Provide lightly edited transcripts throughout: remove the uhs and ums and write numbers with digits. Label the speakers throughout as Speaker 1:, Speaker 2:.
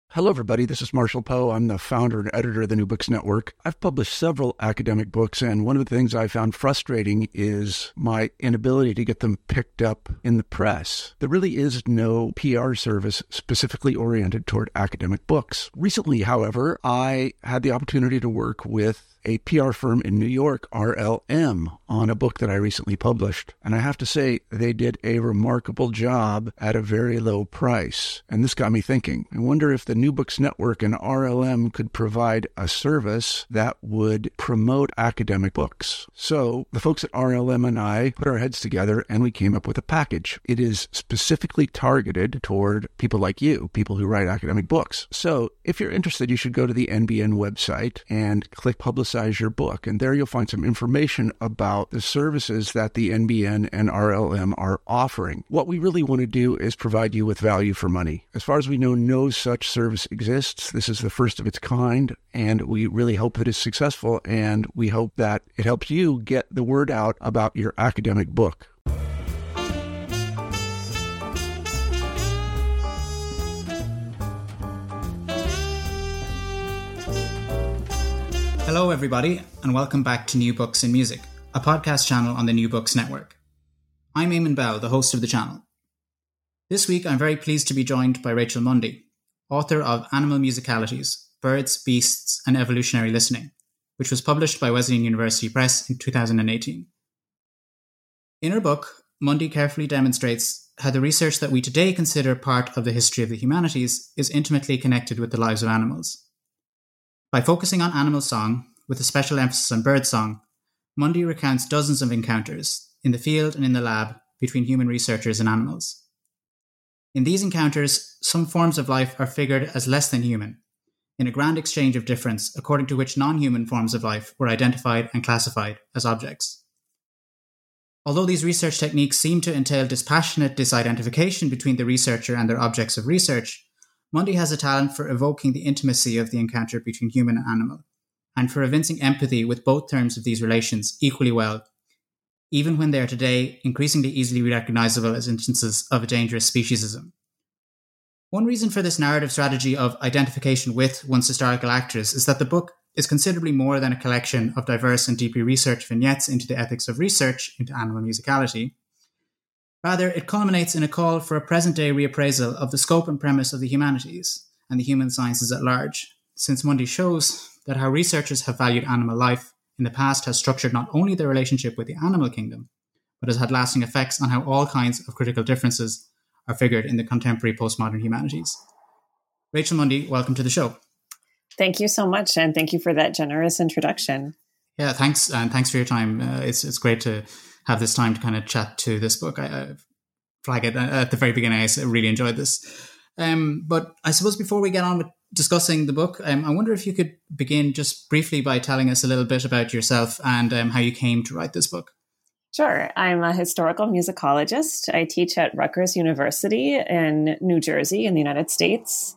Speaker 1: Hello, everybody. This is Marshall Poe. I'm the founder and editor of the New Books Network. I've published several academic books, and one of the things I found frustrating is my inability to get them picked up in the press. There really is no PR service specifically oriented toward academic books. Recently, however, I had the opportunity to work with a PR firm in New York, RLM, on a book that I recently published. And I have to say, they did a remarkable job at a very low price. And this got me thinking. I wonder if the New Books Network and RLM could provide a service that would promote academic books. So the folks at RLM and I put our heads together and we came up with a package. It is specifically targeted toward people like you, people who write academic books. So if you're interested, you should go to the NBN website and click Publicize Your Book. And there you'll find some information about the services that the NBN and RLM are offering. What we really want to do is provide you with value for money. As far as we know, no such service exists. This is the first of its kind, and we really hope that it's successful, and we hope that it helps you get the word out about your academic book.
Speaker 2: Hello, everybody, and welcome back to New Books in Music, a podcast channel on the New Books Network. I'm Eamon Bell, the host of the channel. This week, I'm very pleased to be joined by Rachel Mundy, author of Animal Musicalities, Birds, Beasts, and Evolutionary Listening, which was published by Wesleyan University Press in 2018. In her book, Mundy carefully demonstrates how the research that we today consider part of the history of the humanities is intimately connected with the lives of animals. By focusing on animal song, with a special emphasis on bird song, Mundy recounts dozens of encounters, in the field and in the lab, between human researchers and animals. In these encounters, some forms of life are figured as less than human, in a grand exchange of difference according to which non-human forms of life were identified and classified as objects. Although these research techniques seem to entail dispassionate disidentification between the researcher and their objects of research, Mundy has a talent for evoking the intimacy of the encounter between human and animal, and for evincing empathy with both terms of these relations equally well, even when they are today increasingly easily recognizable as instances of a dangerous speciesism. One reason for this narrative strategy of identification with one's historical actors is that the book is considerably more than a collection of diverse and deeply researched vignettes into the ethics of research into animal musicality. Rather, it culminates in a call for a present-day reappraisal of the scope and premise of the humanities and the human sciences at large, since Mundy shows that how researchers have valued animal life in the past has structured not only their relationship with the animal kingdom, but has had lasting effects on how all kinds of critical differences are figured in the contemporary postmodern humanities. Rachel Mundy, welcome to the show.
Speaker 3: Thank you so much, and thank you for that generous introduction.
Speaker 2: Yeah, thanks, and thanks for your time. It's great to have this time to kind of chat to this book. I flag it at the very beginning. I really enjoyed this. But I suppose before we get on with discussing the book, I wonder if you could begin just briefly by telling us a little bit about yourself and how you came to write this book.
Speaker 3: Sure. I'm a historical musicologist. I teach at Rutgers University in New Jersey in the United States.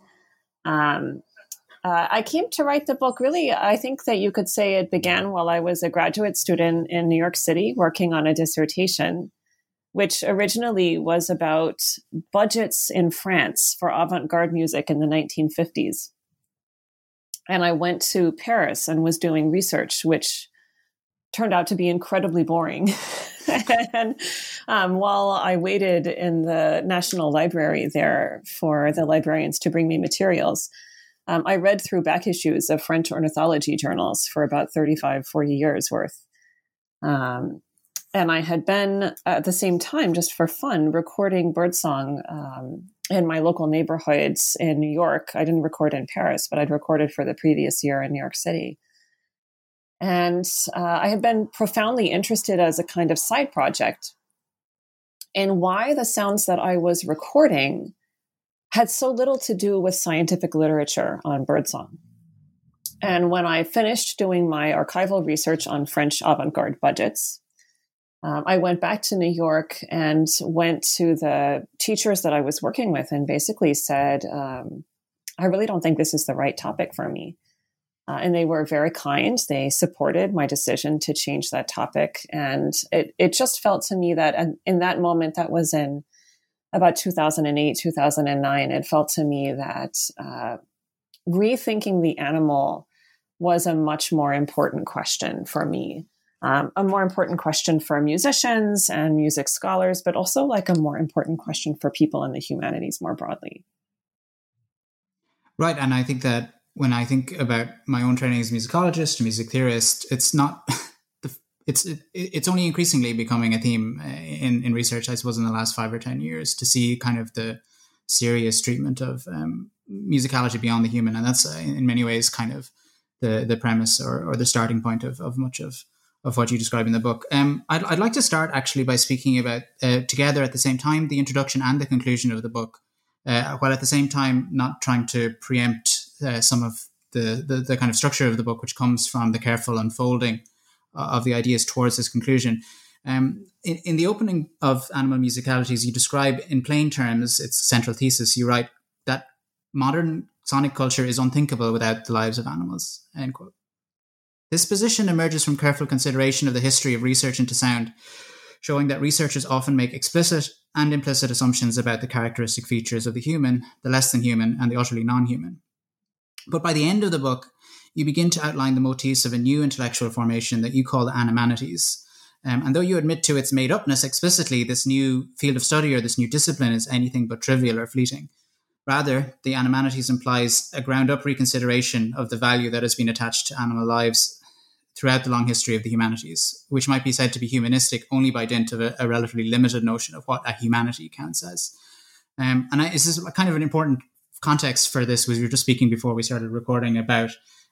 Speaker 3: I came to write the book, really, I think that you could say it began while I was a graduate student in New York City working on a dissertation, which originally was about budgets in France for avant-garde music in the 1950s. And I went to Paris and was doing research, which turned out to be incredibly boring. And while I waited in the National Library there for the librarians to bring me materials, I read through back issues of French ornithology journals for about 35, 40 years worth. And I had been, at the same time, just for fun, recording birdsong in my local neighborhoods in New York. I didn't record in Paris, but I'd recorded for the previous year in New York City. And I had been profoundly interested as a kind of side project in why the sounds that I was recording had so little to do with scientific literature on birdsong. And when I finished doing my archival research on French avant-garde budgets, I went back to New York and went to the teachers that I was working with and basically said, I really don't think this is the right topic for me. And they were very kind. They supported my decision to change that topic. And it just felt to me that in that moment, that was in about 2008, 2009, it felt to me that rethinking the animal was a much more important question for me. A more important question for musicians and music scholars, but also like a more important question for people in the humanities more broadly.
Speaker 2: Right. And I think that when I think about my own training as a musicologist, a music theorist, it's not, it's only increasingly becoming a theme in research, I suppose, in the last 5 or 10 years, to see kind of the serious treatment of musicality beyond the human. And that's in many ways kind of the premise or the starting point of much of what you describe in the book. I'd like to start actually by speaking about together at the same time the introduction and the conclusion of the book, while at the same time not trying to preempt some of the kind of structure of the book, which comes from the careful unfolding of the ideas towards this conclusion. In the opening of Animal Musicalities, you describe in plain terms its central thesis. You write that modern sonic culture is unthinkable without the lives of animals, end quote. This position emerges from careful consideration of the history of research into sound, showing that researchers often make explicit and implicit assumptions about the characteristic features of the human, the less than human, and the utterly non-human. But by the end of the book, you begin to outline the motifs of a new intellectual formation that you call the animanities. And though you admit to its made-upness explicitly, this new field of study or this new discipline is anything but trivial or fleeting. Rather, the animanities implies a ground-up reconsideration of the value that has been attached to animal lives throughout the long history of the humanities, which might be said to be humanistic only by dint of a relatively limited notion of what a humanity counts as. This is kind of an important context for this. Was we were just speaking before we started recording about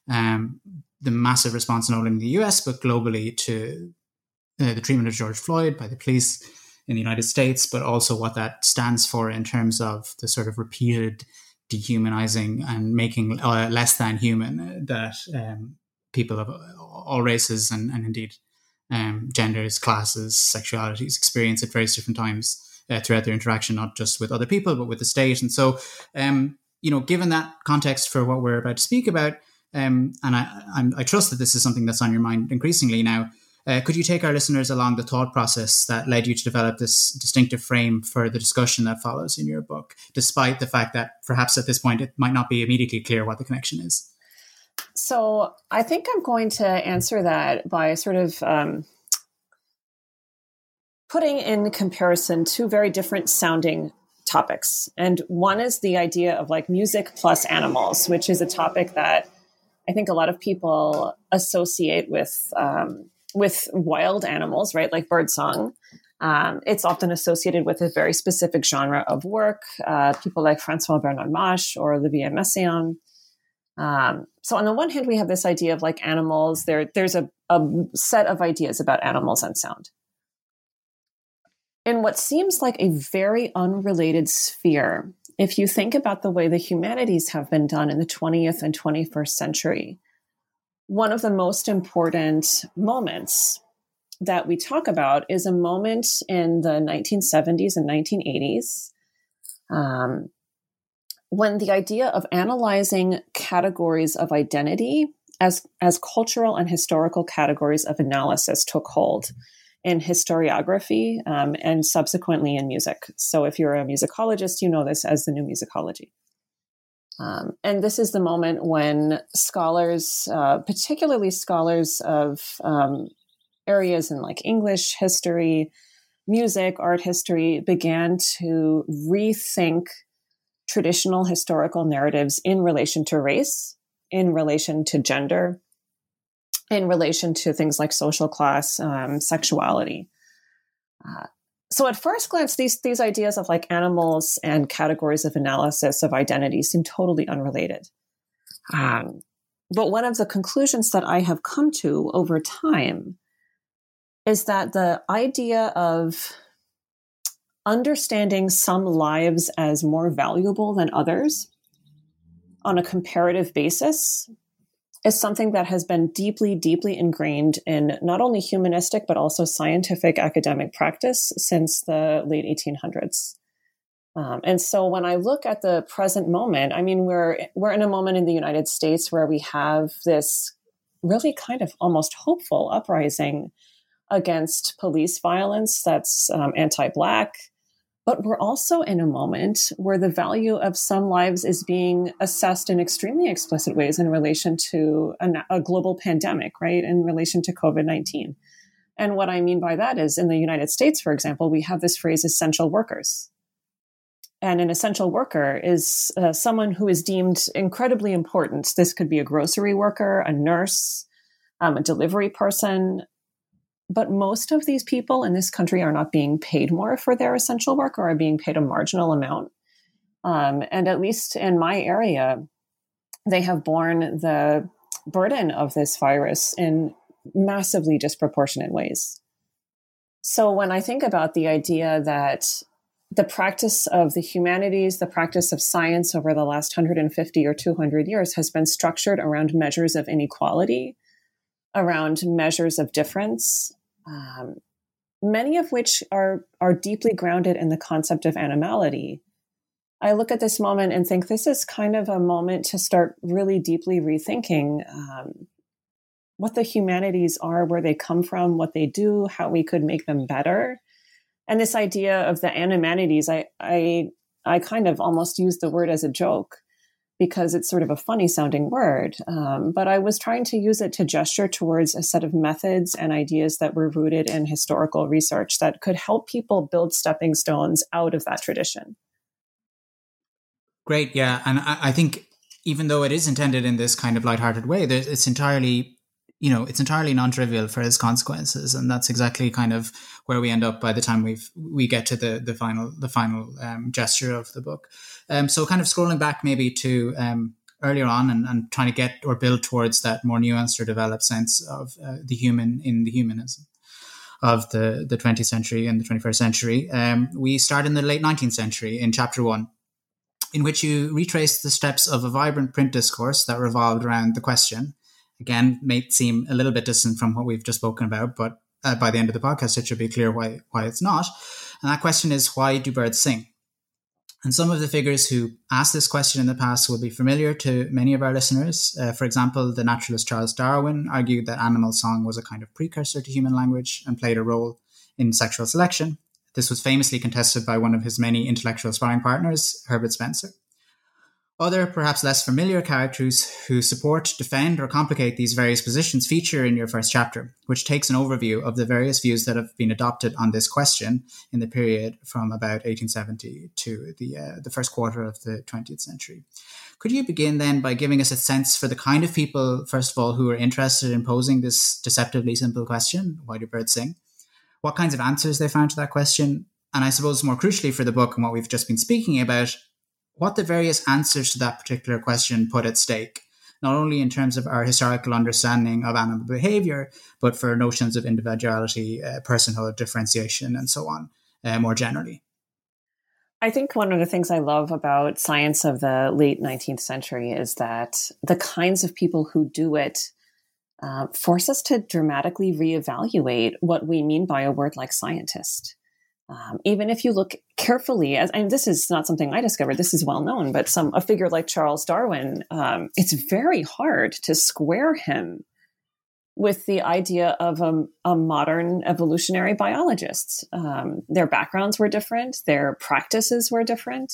Speaker 2: the massive response not only in the US but globally to the treatment of George Floyd by the police in the United States, but also what that stands for in terms of the sort of repeated dehumanizing and making less than human that people of all races and indeed genders, classes, sexualities experience at various different times throughout their interaction, not just with other people, but with the state. And so, given that context for what we're about to speak about, and I trust that this is something that's on your mind increasingly now, could you take our listeners along the thought process that led you to develop this distinctive frame for the discussion that follows in your book, despite the fact that perhaps at this point it might not be immediately clear what the connection is?
Speaker 3: So I think I'm going to answer that by sort of putting in comparison two very different sounding topics. And one is the idea of like music plus animals, which is a topic that I think a lot of people associate with wild animals, right? Like birdsong. It's often associated with a very specific genre of work. People like Francois Bernard Mache or Olivier Messiaen. So on the one hand, we have this idea of like animals. There's a set of ideas about animals and sound. In what seems like a very unrelated sphere, if you think about the way the humanities have been done in the 20th and 21st century, one of the most important moments that we talk about is a moment in the 1970s and 1980s when the idea of analyzing categories of identity as cultural and historical categories of analysis took hold in historiography and subsequently in music. So if you're a musicologist, you know this as the new musicology. And this is the moment when scholars, particularly scholars of areas in like English history, music, art history, began to rethink traditional historical narratives in relation to race, in relation to gender, in relation to things like social class, sexuality. So at first glance, these ideas of like animals and categories of analysis of identity seem totally unrelated. But one of the conclusions that I have come to over time is that the idea of understanding some lives as more valuable than others on a comparative basis is something that has been deeply, deeply ingrained in not only humanistic, but also scientific academic practice since the late 1800s. And so when I look at the present moment, I mean, we're in a moment in the United States where we have this really kind of almost hopeful uprising against police violence that's anti-Black, But we're also in a moment where the value of some lives is being assessed in extremely explicit ways in relation to a global pandemic, right? In relation to COVID-19. And what I mean by that is in the United States, for example, we have this phrase essential workers. And an essential worker is someone who is deemed incredibly important. This could be a grocery worker, a nurse, a delivery person. But most of these people in this country are not being paid more for their essential work or are being paid a marginal amount. And at least in my area, they have borne the burden of this virus in massively disproportionate ways. So when I think about the idea that the practice of the humanities, the practice of science over the last 150 or 200 years has been structured around measures of inequality, around measures of difference, many of which are deeply grounded in the concept of animality. I look at this moment and think this is kind of a moment to start really deeply rethinking what the humanities are, where they come from, what they do, how we could make them better. And this idea of the animanities, I kind of almost use the word as a joke because it's sort of a funny sounding word. But I was trying to use it to gesture towards a set of methods and ideas that were rooted in historical research that could help people build stepping stones out of that tradition.
Speaker 2: Great. Yeah. And I think even though it is intended in this kind of lighthearted way, it's entirely non-trivial for its consequences. And that's exactly kind of where we end up by the time we get to the final gesture of the book. So kind of scrolling back maybe to earlier on and trying to get or build towards that more nuanced or developed sense of the human in the humanism of the 20th century and the 21st century. We start in the late 19th century in chapter 1, in which you retrace the steps of a vibrant print discourse that revolved around the question. Again, may seem a little bit distant from what we've just spoken about, but by the end of the podcast, it should be clear why it's not. And that question is, why do birds sing? And some of the figures who asked this question in the past will be familiar to many of our listeners. For example, the naturalist Charles Darwin argued that animal song was a kind of precursor to human language and played a role in sexual selection. This was famously contested by one of his many intellectual sparring partners, Herbert Spencer. Other, perhaps less familiar characters who support, defend, or complicate these various positions feature in your first chapter, which takes an overview of the various views that have been adopted on this question in the period from about 1870 to the first quarter of the 20th century. Could you begin then by giving us a sense for the kind of people, first of all, who are interested in posing this deceptively simple question, why do birds sing? What kinds of answers they found to that question? And I suppose more crucially for the book and what we've just been speaking about, what the various answers to that particular question put at stake, not only in terms of our historical understanding of animal behavior, but for notions of individuality, personhood, differentiation, and so on, more generally.
Speaker 3: I think one of the things I love about science of the late 19th century is that the kinds of people who do it force us to dramatically reevaluate what we mean by a word like scientist. Even if you look carefully, and this is not something I discovered, this is well known, but a figure like Charles Darwin, it's very hard to square him with the idea of a modern evolutionary biologist. Their backgrounds were different, their practices were different,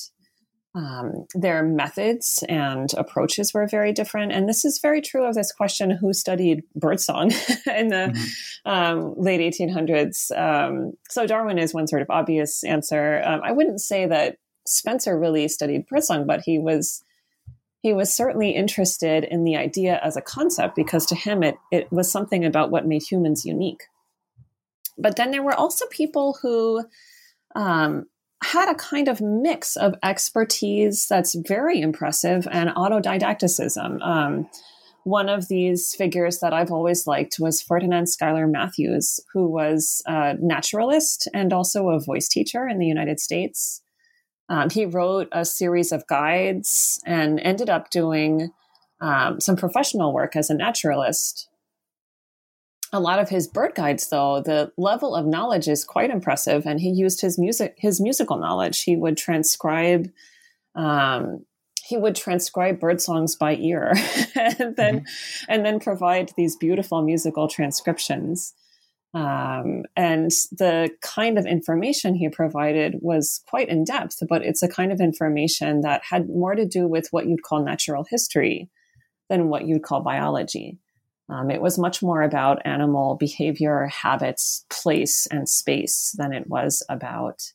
Speaker 3: their methods and approaches were very different. And this is very true of this question, who studied birdsong in the late 1800s. So Darwin is one sort of obvious answer. I wouldn't say that Spencer really studied birdsong, but he was certainly interested in the idea as a concept, because to him it was something about what made humans unique. But then there were also people who had a kind of mix of expertise that's very impressive and autodidacticism. One of these figures that I've always liked was Ferdinand Schuyler Matthews, who was a naturalist and also a voice teacher in the United States. He wrote a series of guides and ended up doing some professional work as a naturalist. A lot of his bird guides, though, the level of knowledge is quite impressive, and he used his musical knowledge. He would transcribe bird songs by ear, and then provide these beautiful musical transcriptions. And the kind of information he provided was quite in depth, but it's a kind of information that had more to do with what you'd call natural history than what you'd call biology. It was much more about animal behavior, habits, place, and space than it was about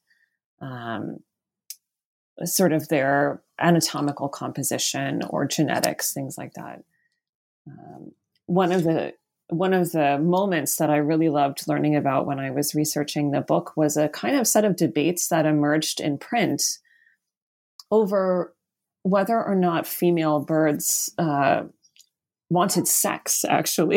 Speaker 3: sort of their anatomical composition or genetics, things like that. One of the moments that I really loved learning about when I was researching the book was a kind of set of debates that emerged in print over whether or not female birds wanted sex, actually.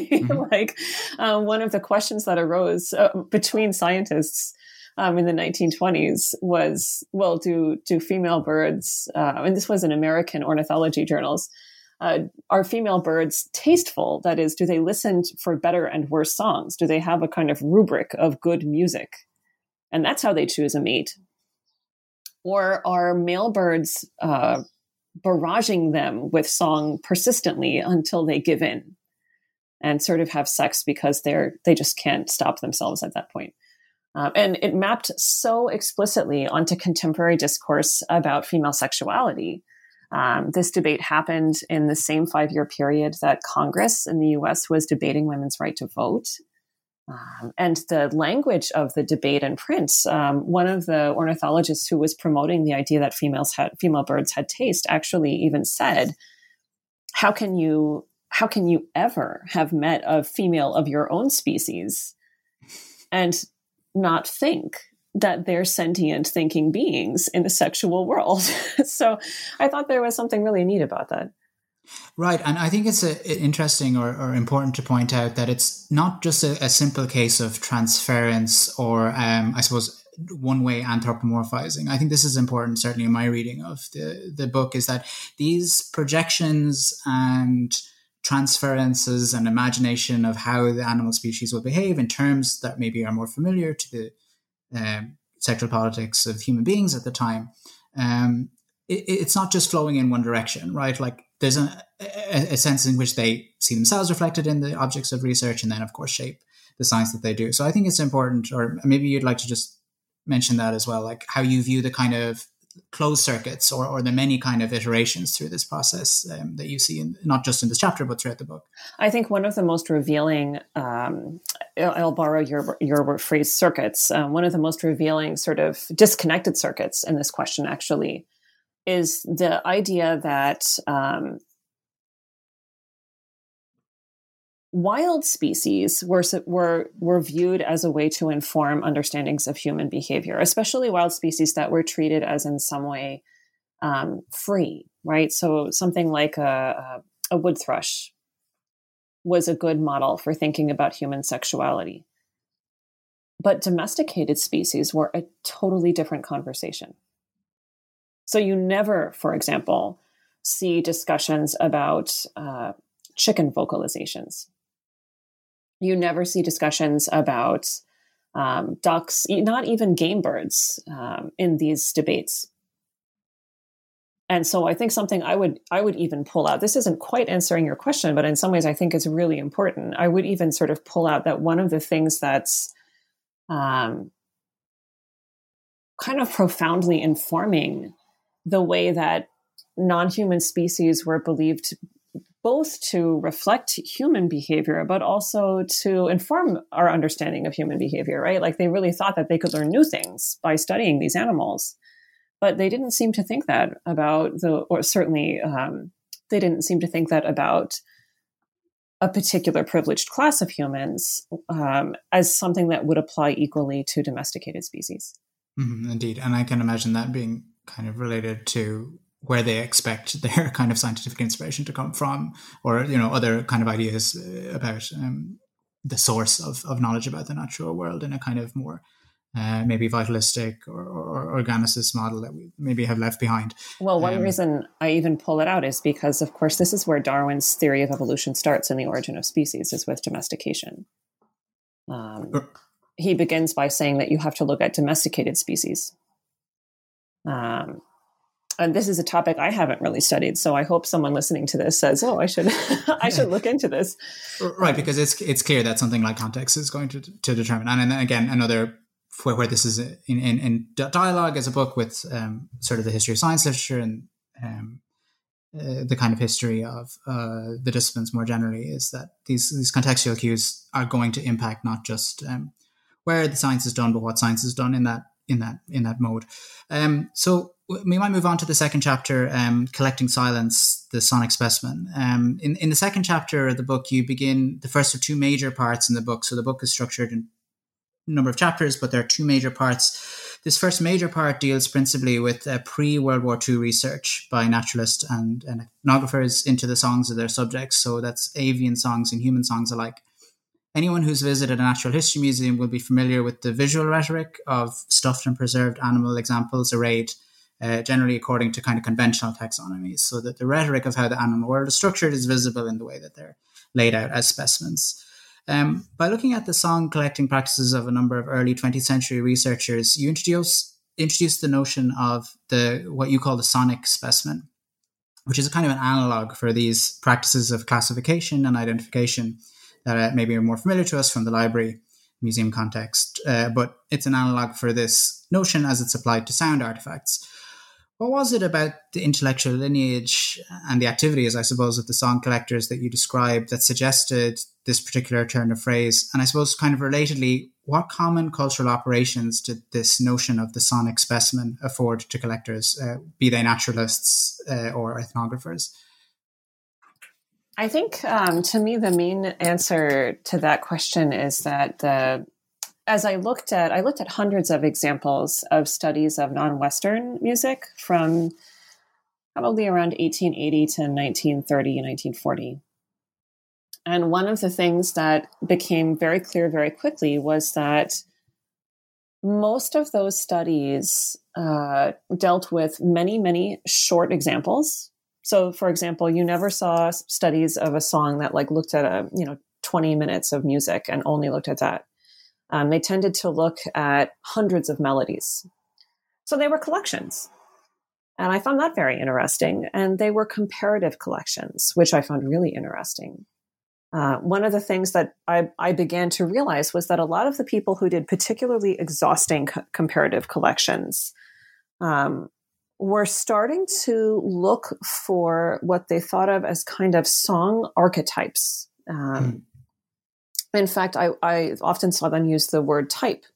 Speaker 3: Mm-hmm. One of the questions that arose between scientists in the 1920s was, well, do female birds, and this was in American ornithology journals, are female birds tasteful? That is, do they listen for better and worse songs? Do they have a kind of rubric of good music? And that's how they choose a mate. Or are male birds barraging them with song persistently until they give in and sort of have sex because they just can't stop themselves at that point? And it mapped so explicitly onto contemporary discourse about female sexuality. This debate happened in the same 5-year period that Congress in the US was debating women's right to vote. And the language of the debate in print, one of the ornithologists who was promoting the idea that female birds had taste actually even said, how can you ever have met a female of your own species and not think that they're sentient thinking beings in the sexual world? So I thought there was something really neat about that.
Speaker 2: Right. And I think it's interesting or important to point out that it's not just a simple case of transference or, I suppose, one-way anthropomorphizing. I think this is important, certainly in my reading of the book, is that these projections and transferences and imagination of how the animal species will behave in terms that maybe are more familiar to the sexual politics of human beings at the time, it's not just flowing in one direction, right? Like there's a sense in which they see themselves reflected in the objects of research and then, of course, shape the science that they do. So I think it's important, or maybe you'd like to just mention that as well, like how you view the kind of closed circuits or the many kind of iterations through this process that you see, not just in this chapter, but throughout the book.
Speaker 3: I think one of the most revealing, I'll borrow your phrase circuits, one of the most revealing sort of disconnected circuits in this question actually is the idea that wild species were viewed as a way to inform understandings of human behavior, especially wild species that were treated as in some way free, right? So something like a wood thrush was a good model for thinking about human sexuality. But domesticated species were a totally different conversation. So you never, for example, see discussions about chicken vocalizations. You never see discussions about ducks, not even game birds, in these debates. And so I think something I would even pull out, this isn't quite answering your question, but in some ways I think it's really important. I would even sort of pull out that one of the things that's kind of profoundly informing the way that non-human species were believed both to reflect human behavior, but also to inform our understanding of human behavior, right? Like they really thought that they could learn new things by studying these animals, but they didn't seem to think that about they didn't seem to think that about a particular privileged class of humans as something that would apply equally to domesticated species.
Speaker 2: Mm-hmm, indeed. And I can imagine that being kind of related to where they expect their kind of scientific inspiration to come from, or, you know, other kind of ideas about the source of knowledge about the natural world in a kind of more maybe vitalistic or organicist model that we maybe have left behind.
Speaker 3: Well, one reason I even pull it out is because, of course, this is where Darwin's theory of evolution starts in The Origin of Species, is with domestication. He begins by saying that you have to look at domesticated species. and this is a topic I haven't really studied, so I hope someone listening to this says, "Oh, I should, I should look into this."
Speaker 2: Right, because it's clear that something like context is going to determine. And then again, another where this is in dialogue as a book with sort of the history of science literature and the kind of history of the disciplines more generally, is that these contextual cues are going to impact not just where the science is done, but what science is done in that mode. So we might move on to the second chapter, Collecting Silence, the Sonic Specimen. In the second chapter of the book, you begin the first of two major parts in the book. So the book is structured in a number of chapters, but there are two major parts. This first major part deals principally with pre-World War II research by naturalists and ethnographers into the songs of their subjects. So that's avian songs and human songs alike. Anyone who's visited a natural history museum will be familiar with the visual rhetoric of stuffed and preserved animal examples arrayed generally according to kind of conventional taxonomies, so that the rhetoric of how the animal world is structured is visible in the way that they're laid out as specimens. By looking at the song collecting practices of a number of early 20th century researchers, you introduce the notion of what you call the sonic specimen, which is a kind of an analog for these practices of classification and identification that maybe are more familiar to us from the library museum context, but it's an analog for this notion as it's applied to sound artifacts. What was it about the intellectual lineage and the activities, I suppose, of the song collectors that you described that suggested this particular turn of phrase? And I suppose kind of relatedly, what common cultural operations did this notion of the sonic specimen afford to collectors, be they naturalists or ethnographers?
Speaker 3: I think, to me, the main answer to that question is that as I looked at hundreds of examples of studies of non-Western music from probably around 1880 to 1930, 1940. And one of the things that became very clear very quickly was that most of those studies dealt with many, many short examples. So, for example, you never saw studies of a song that looked at 20 minutes of music and only looked at that. They tended to look at hundreds of melodies. So they were collections. And I found that very interesting. And they were comparative collections, which I found really interesting. One of the things that I began to realize was that a lot of the people who did particularly exhausting comparative collections were starting to look for what they thought of as kind of song archetypes. In fact, I often saw them use the word type.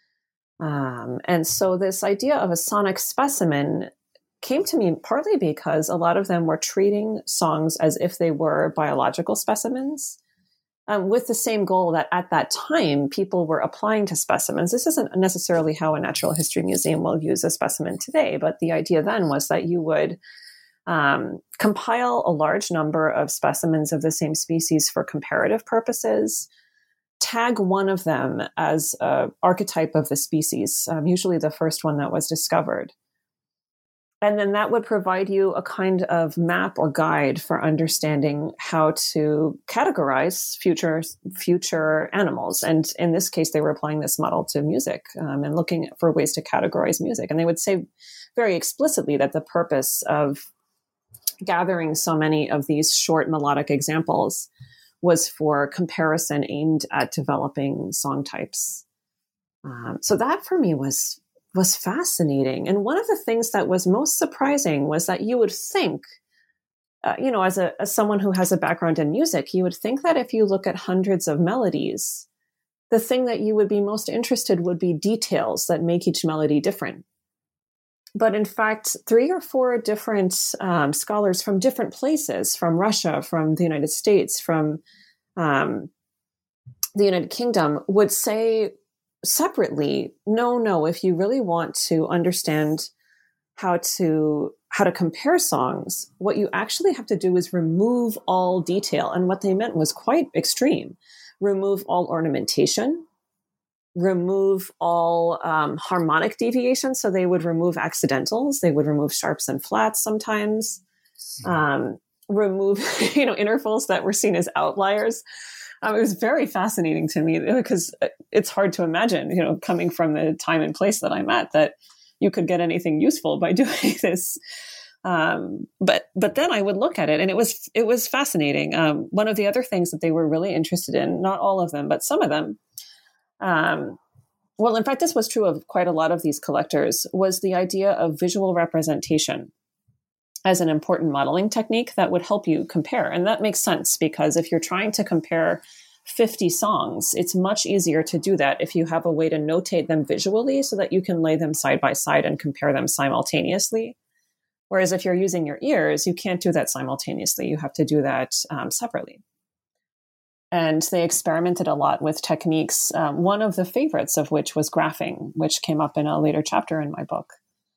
Speaker 3: And so this idea of a sonic specimen came to me partly because a lot of them were treating songs as if they were biological specimens, with the same goal that at that time people were applying to specimens. This isn't necessarily how a natural history museum will use a specimen today, but the idea then was that you would compile a large number of specimens of the same species for comparative purposes, tag one of them as an archetype of the species, usually the first one that was discovered. And then that would provide you a kind of map or guide for understanding how to categorize future animals. And in this case, they were applying this model to music and looking for ways to categorize music. And they would say very explicitly that the purpose of gathering so many of these short melodic examples was for comparison aimed at developing song types. So that for me was fascinating. And one of the things that was most surprising was that you would think, as someone who has a background in music, you would think that if you look at hundreds of melodies, the thing that you would be most interested would be details that make each melody different. But in fact, 3 or 4 different scholars from different places, from Russia, from the United States, from the United Kingdom, would say separately, no, if you really want to understand how to compare songs, what you actually have to do is remove all detail. And what they meant was quite extreme. Remove all ornamentation, remove all harmonic deviations. So they would remove accidentals. They would remove sharps and flats sometimes, remove, intervals that were seen as outliers. It was very fascinating to me because it's hard to imagine, coming from the time and place that I'm at, that you could get anything useful by doing this. But then I would look at it, and it was fascinating. One of the other things that they were really interested in, not all of them, but some of them, well, in fact, this was true of quite a lot of these collectors, was the idea of visual representation as an important modeling technique that would help you compare. And that makes sense, because if you're trying to compare 50 songs, it's much easier to do that if you have a way to notate them visually so that you can lay them side by side and compare them simultaneously. Whereas if you're using your ears, you can't do that simultaneously. You have to do that separately. And they experimented a lot with techniques, one of the favorites of which was graphing, which came up in a later chapter in my book.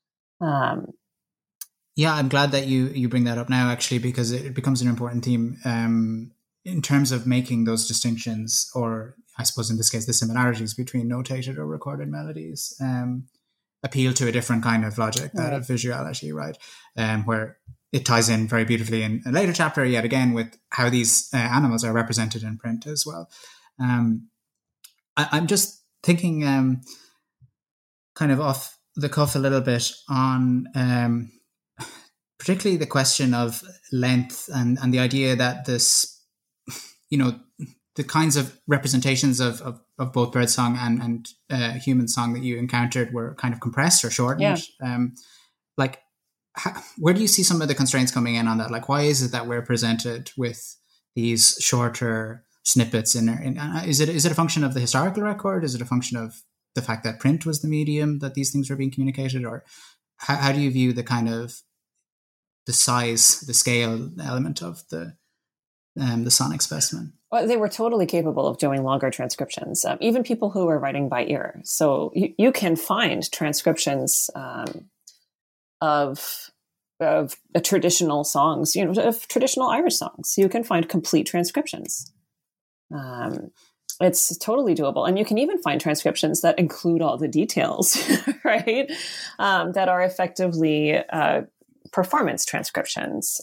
Speaker 2: Yeah, I'm glad that you bring that up now, actually, because it becomes an important theme in terms of making those distinctions, or I suppose in this case, the similarities between notated or recorded melodies appeal to a different kind of logic, that of visuality, right? Where it ties in very beautifully in a later chapter, yet again, with how these animals are represented in print as well. I'm just thinking kind of off the cuff a little bit on particularly the question of length and the idea that this, the kinds of representations of both birdsong and human song that you encountered were kind of compressed or shortened. Yeah. Where do you see some of the constraints coming in on that? Like, why is it that we're presented with these shorter snippets is it a function of the historical record? Is it a function of the fact that print was the medium that these things were being communicated? Or how do you view the kind of the size, the scale element of the sonic specimen?
Speaker 3: Well, they were totally capable of doing longer transcriptions, even people who were writing by ear. So you can find transcriptions of traditional songs, of traditional Irish songs. You can find complete transcriptions. It's totally doable. And you can even find transcriptions that include all the details, right? That are effectively performance transcriptions.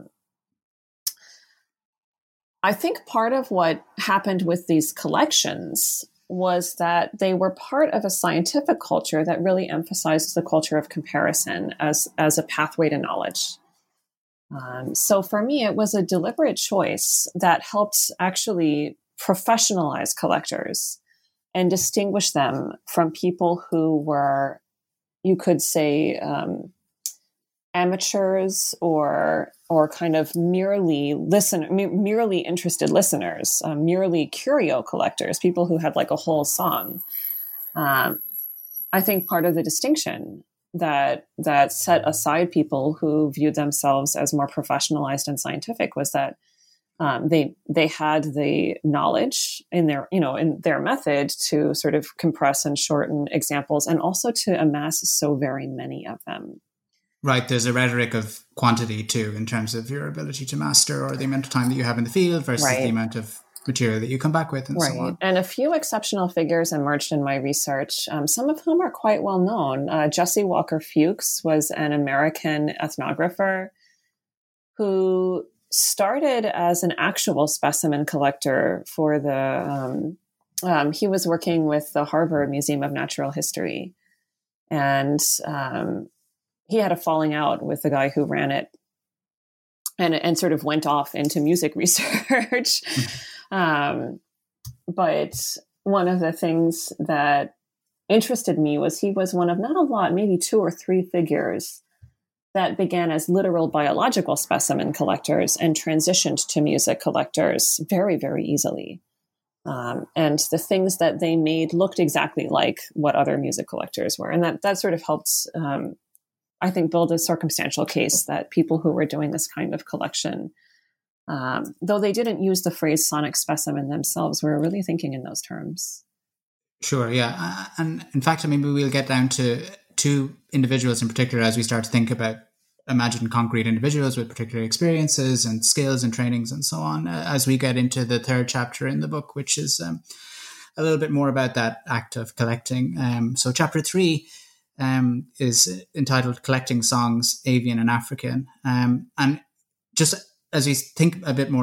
Speaker 3: I think part of what happened with these collections was that they were part of a scientific culture that really emphasized the culture of comparison as a pathway to knowledge. So for me, it was a deliberate choice that helped actually professionalize collectors and distinguish them from people who were, you could say, amateurs or kind of merely interested listeners, merely curio collectors, people who had like a whole song. I think part of the distinction that set aside people who viewed themselves as more professionalized and scientific was that they had the knowledge in their method to sort of compress and shorten examples, and also to amass so very many of them.
Speaker 2: Right, there's a rhetoric of quantity too, in terms of your ability to master, or the amount of time that you have in the field versus the amount of material that you come back with, and so on.
Speaker 3: And a few exceptional figures emerged in my research, some of whom are quite well known. Jesse Walker Fuchs was an American ethnographer who started as an actual specimen collector for he was working with the Harvard Museum of Natural History. And he had a falling out with the guy who ran it and sort of went off into music research. But one of the things that interested me was he was one of not a lot, maybe 2 or 3 figures that began as literal biological specimen collectors and transitioned to music collectors very, very easily. And the things that they made looked exactly like what other music collectors were. And that sort of helped, I think, build a circumstantial case that people who were doing this kind of collection, though they didn't use the phrase sonic specimen themselves, were really thinking in those terms.
Speaker 2: Sure, yeah. And in fact, maybe we'll get down to 2 individuals in particular as we start to think about imagined concrete individuals with particular experiences and skills and trainings and so on, as we get into the 3rd chapter in the book, which is a little bit more about that act of collecting. So chapter 3 is entitled Collecting Songs, Avian and African. And just as we think a bit more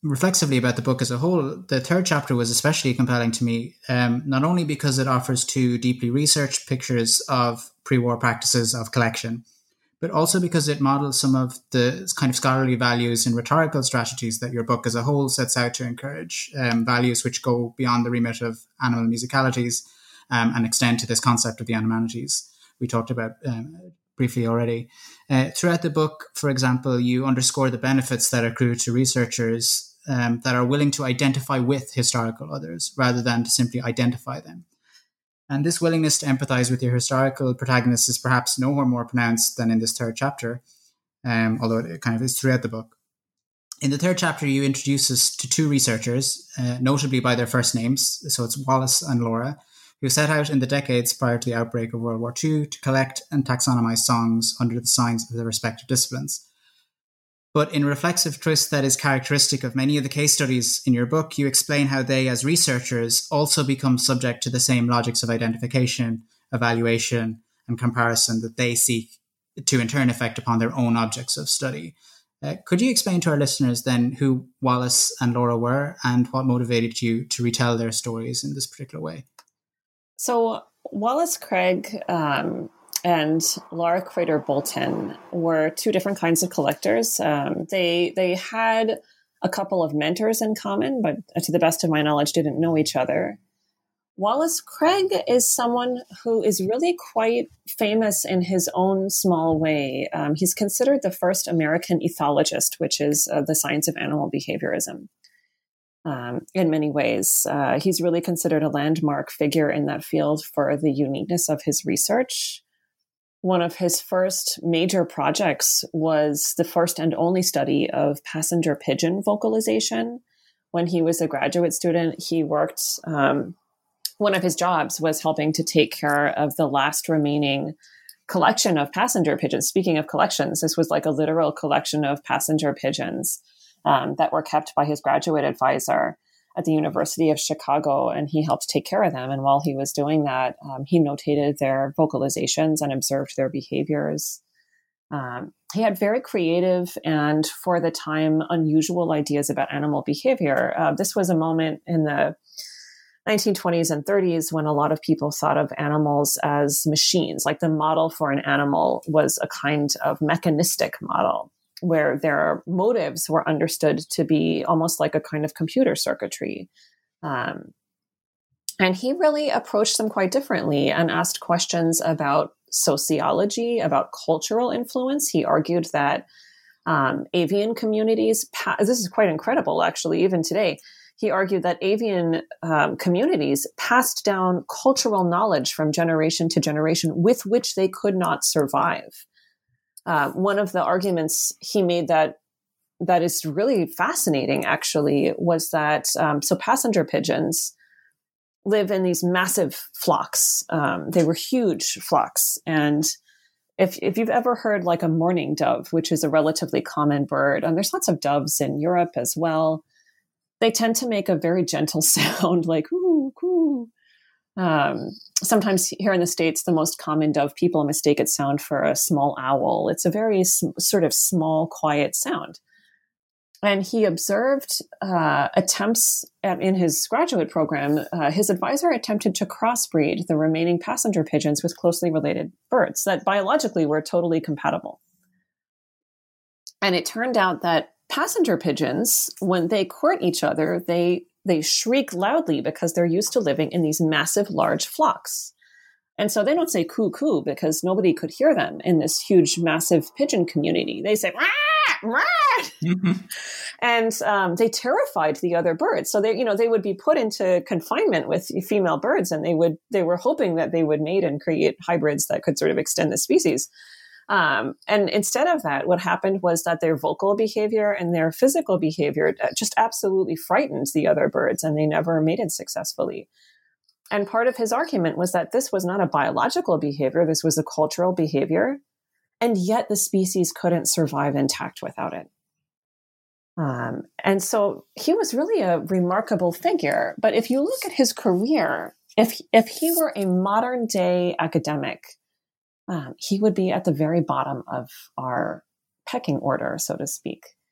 Speaker 2: reflexively about the book as a whole, the third chapter was especially compelling to me, not only because it offers two deeply researched pictures of pre-war practices of collection, but also because it models some of the kind of scholarly values and rhetorical strategies that your book as a whole sets out to encourage, values which go beyond the remit of animal musicalities and extend to this concept of the animalities we talked about briefly already. Throughout the book, for example, you underscore the benefits that accrue to researchers that are willing to identify with historical others rather than to simply identify them. And this willingness to empathize with your historical protagonists is perhaps nowhere more pronounced than in this third chapter, although it kind of is throughout the book. In the third chapter, you introduce us to two researchers, notably by their first names. So it's Wallace and Laura, who set out in the decades prior to the outbreak of World War II to collect and taxonomize songs under the signs of their respective disciplines. But in a reflexive twist that is characteristic of many of the case studies in your book, you explain how they, as researchers, also become subject to the same logics of identification, evaluation, and comparison that they seek to in turn affect upon their own objects of study. Could you explain to our listeners then who Wallace and Laura were and what motivated you to retell their stories in this particular way?
Speaker 3: So Wallace Craig and Laura Crater Bolton were two different kinds of collectors. They had a couple of mentors in common, but to the best of my knowledge, didn't know each other. Wallace Craig is someone who is really quite famous in his own small way. He's considered the first American ethologist, which is the science of animal behaviorism. In many ways, he's really considered a landmark figure in that field for the uniqueness of his research. One of his first major projects was the first and only study of passenger pigeon vocalization. When he was a graduate student, he worked, one of his jobs was helping to take care of the last remaining collection of passenger pigeons. Speaking of collections, this was like a literal collection of passenger pigeons that were kept by his graduate advisor at the University of Chicago, and he helped take care of them. And while he was doing that, he notated their vocalizations and observed their behaviors. He had very creative and, for the time, unusual ideas about animal behavior. This was a moment in the 1920s and 30s when a lot of people thought of animals as machines. Like the model for an animal was a kind of mechanistic model, where their motives were understood to be almost like a kind of computer circuitry. And he really approached them quite differently and asked questions about sociology, about cultural influence. He argued that avian communities, this is quite incredible actually, even today, he argued that avian communities passed down cultural knowledge from generation to generation with which they could not survive. One of the arguments he made that is really fascinating, actually, was that so passenger pigeons live in these massive flocks. They were huge flocks, and if you've ever heard like a mourning dove, which is a relatively common bird, and there's lots of doves in Europe as well, they tend to make a very gentle sound, like "ooh, coo." Sometimes here in the States, the most common dove people mistake its sound for a small owl. It's a very sort of small, quiet sound. And he observed attempts in his graduate program. His advisor attempted to crossbreed the remaining passenger pigeons with closely related birds that biologically were totally compatible. And it turned out that passenger pigeons, when they court each other, they shriek loudly because they're used to living in these massive, large flocks. And so they don't say coo coo because nobody could hear them in this huge, massive pigeon community. They say rah, rah. And they terrified the other birds. So they would be put into confinement with female birds, and they were hoping that they would mate and create hybrids that could sort of extend the species. And instead of that, what happened was that their vocal behavior and their physical behavior just absolutely frightened the other birds, and they never mated successfully. And part of his argument was that this was not a biological behavior, this was a cultural behavior, and yet the species couldn't survive intact without it. And so he was really a remarkable figure. But if you look at his career, if he were a modern day academic, he would be at the very bottom of our pecking order, so to speak.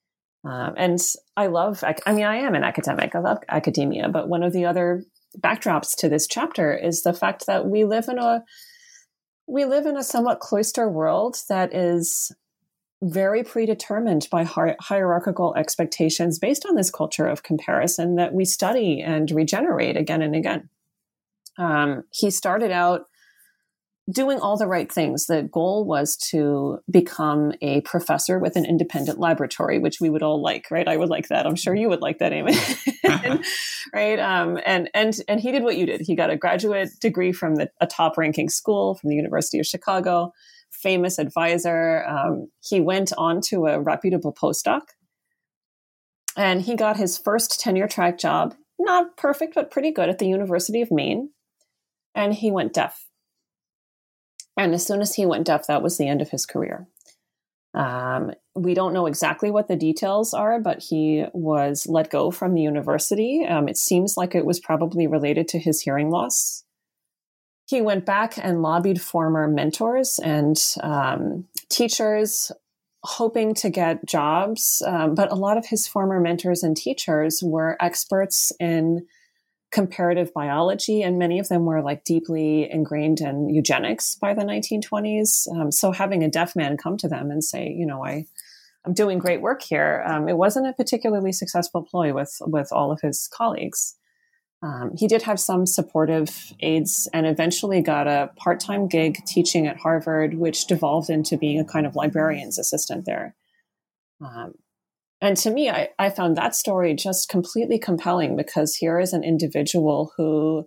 Speaker 3: And I am an academic. I love academia, but one of the other backdrops to this chapter is the fact that we live in a somewhat cloister world that is very predetermined by hierarchical expectations based on this culture of comparison that we study and regenerate again and again. He started out doing all the right things. The goal was to become a professor with an independent laboratory, which we would all like, right? I would like that. I'm sure you would like that, Eamon. Right? And he did what you did. He got a graduate degree from a top-ranking school from the University of Chicago, famous advisor. He went on to a reputable postdoc, and he got his first tenure-track job, not perfect, but pretty good, at the University of Maine. And he went deaf. And as soon as he went deaf, that was the end of his career. We don't know exactly what the details are, but he was let go from the university. It seems like it was probably related to his hearing loss. He went back and lobbied former mentors and teachers, hoping to get jobs. But a lot of his former mentors and teachers were experts in comparative biology, and many of them were like deeply ingrained in eugenics by the 1920s. So having a deaf man come to them and say, I'm doing great work here, it wasn't a particularly successful ploy with all of his colleagues. He did have some supportive aides and eventually got a part-time gig teaching at Harvard, which devolved into being a kind of librarian's assistant there. And to me, I found that story just completely compelling, because here is an individual who,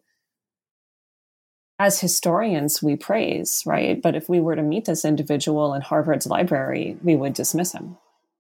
Speaker 3: as historians, we praise, right? But if we were to meet this individual in Harvard's library, we would dismiss him.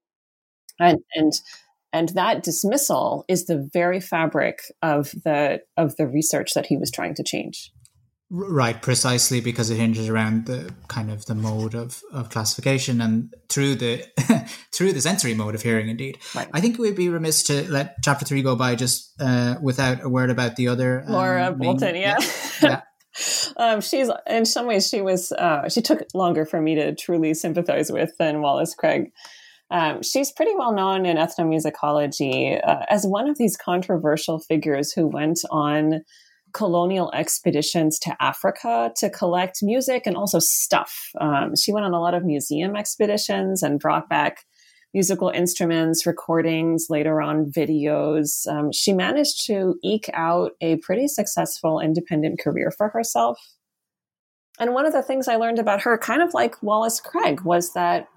Speaker 3: And that dismissal is the very fabric of the research that he was trying to change.
Speaker 2: Right, precisely, because it hinges around the kind of the mode of classification and through the sensory mode of hearing, indeed.
Speaker 3: Right.
Speaker 2: I think we'd be remiss to let chapter 3 go by just without a word about the other
Speaker 3: Laura Bolton. Yeah. She's, in some ways, she took longer for me to truly sympathize with than Wallace Craig. She's pretty well known in ethnomusicology as one of these controversial figures who went on colonial expeditions to Africa to collect music and also stuff. She went on a lot of museum expeditions and brought back musical instruments, recordings, later on videos. She managed to eke out a pretty successful independent career for herself. And one of the things I learned about her, kind of like Wallace Craig, was that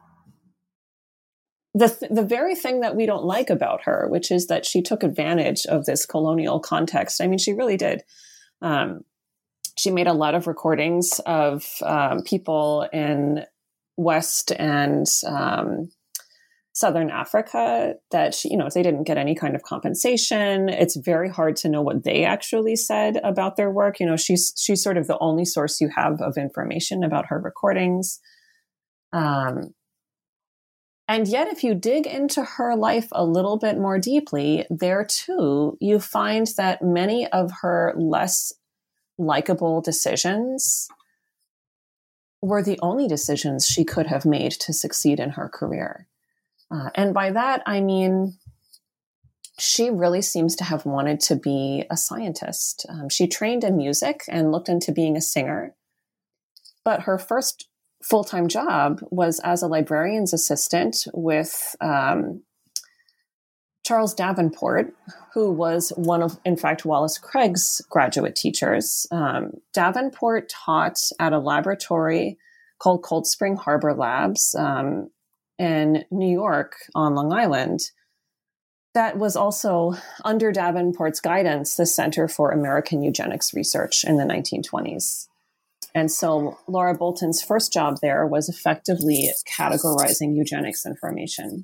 Speaker 3: the very thing that we don't like about her, which is that she took advantage of this colonial context. I mean, she really did. She made a lot of recordings of people in West and Southern Africa that they didn't get any kind of compensation. It's very hard to know what they actually said about their work. She's sort of the only source you have of information about her recordings. And yet, if you dig into her life a little bit more deeply, there too, you find that many of her less likable decisions were the only decisions she could have made to succeed in her career. And by that, I mean, she really seems to have wanted to be a scientist. She trained in music and looked into being a singer. But her first full-time job was as a librarian's assistant with Charles Davenport, who was one of, in fact, Wallace Craig's graduate teachers. Davenport taught at a laboratory called Cold Spring Harbor Labs in New York on Long Island. That was also, under Davenport's guidance, the Center for American Eugenics Research in the 1920s. And so Laura Bolton's first job there was effectively categorizing eugenics information.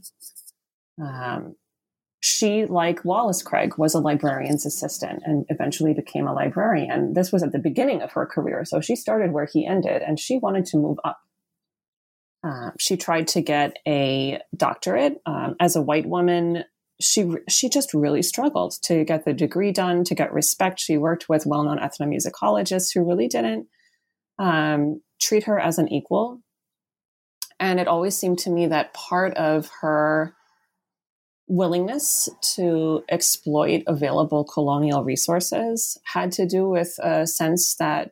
Speaker 3: She, like Wallace Craig, was a librarian's assistant and eventually became a librarian. This was at the beginning of her career, so she started where he ended, and she wanted to move up. She tried to get a doctorate. As a white woman, she just really struggled to get the degree done, to get respect. She worked with well-known ethnomusicologists who really didn't treat her as an equal. And it always seemed to me that part of her willingness to exploit available colonial resources had to do with a sense that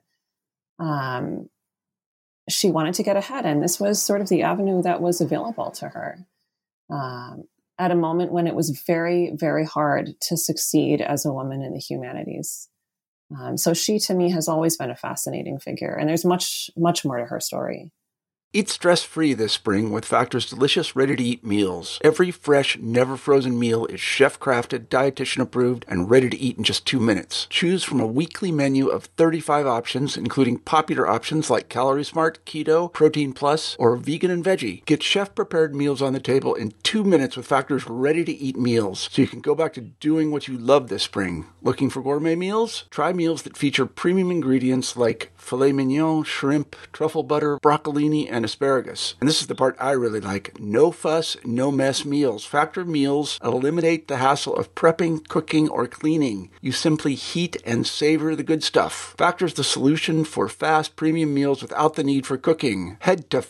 Speaker 3: she wanted to get ahead. And this was sort of the avenue that was available to her at a moment when it was very, very hard to succeed as a woman in the humanities. So she, to me, has always been a fascinating figure. And there's much, much more to her story.
Speaker 1: Eat stress-free this spring with Factor's delicious ready-to-eat meals. Every fresh, never-frozen meal is chef-crafted, dietitian-approved, and ready to eat in just 2 minutes. Choose from a weekly menu of 35 options, including popular options like Calorie Smart, Keto, Protein Plus, or Vegan and Veggie. Get chef-prepared meals on the table in 2 minutes with Factor's ready-to-eat meals, so you can go back to doing what you love this spring. Looking for gourmet meals? Try meals that feature premium ingredients like filet mignon, shrimp, truffle butter, broccolini, and asparagus. And this is the part I really like. No fuss, no mess meals. Factor meals eliminate the hassle of prepping, cooking, or cleaning. You simply heat and savor the good stuff. Factor's the solution for fast premium meals without the need for cooking. Head to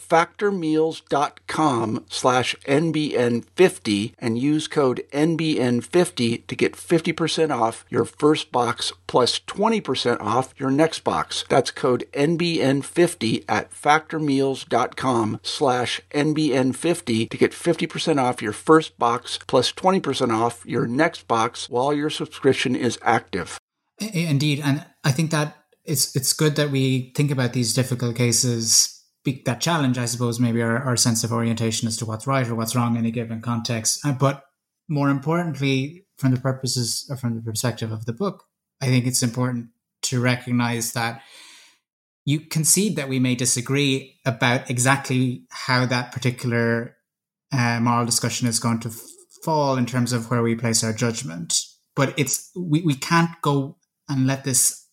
Speaker 1: factormeals.com/NBN50 and use code NBN50 to get 50% off your first box plus 20% off your next box. That's code NBN50 at factormeals.com/NBN50 to get 50% off your first box plus 20% off your next box while your subscription is active.
Speaker 2: Indeed. And I think that it's good that we think about these difficult cases that challenge, I suppose, maybe our sense of orientation as to what's right or what's wrong in a given context. But more importantly, from the perspective of the book, I think it's important to recognize that you concede that we may disagree about exactly how that particular moral discussion is going to fall in terms of where we place our judgment. But we can't go and let these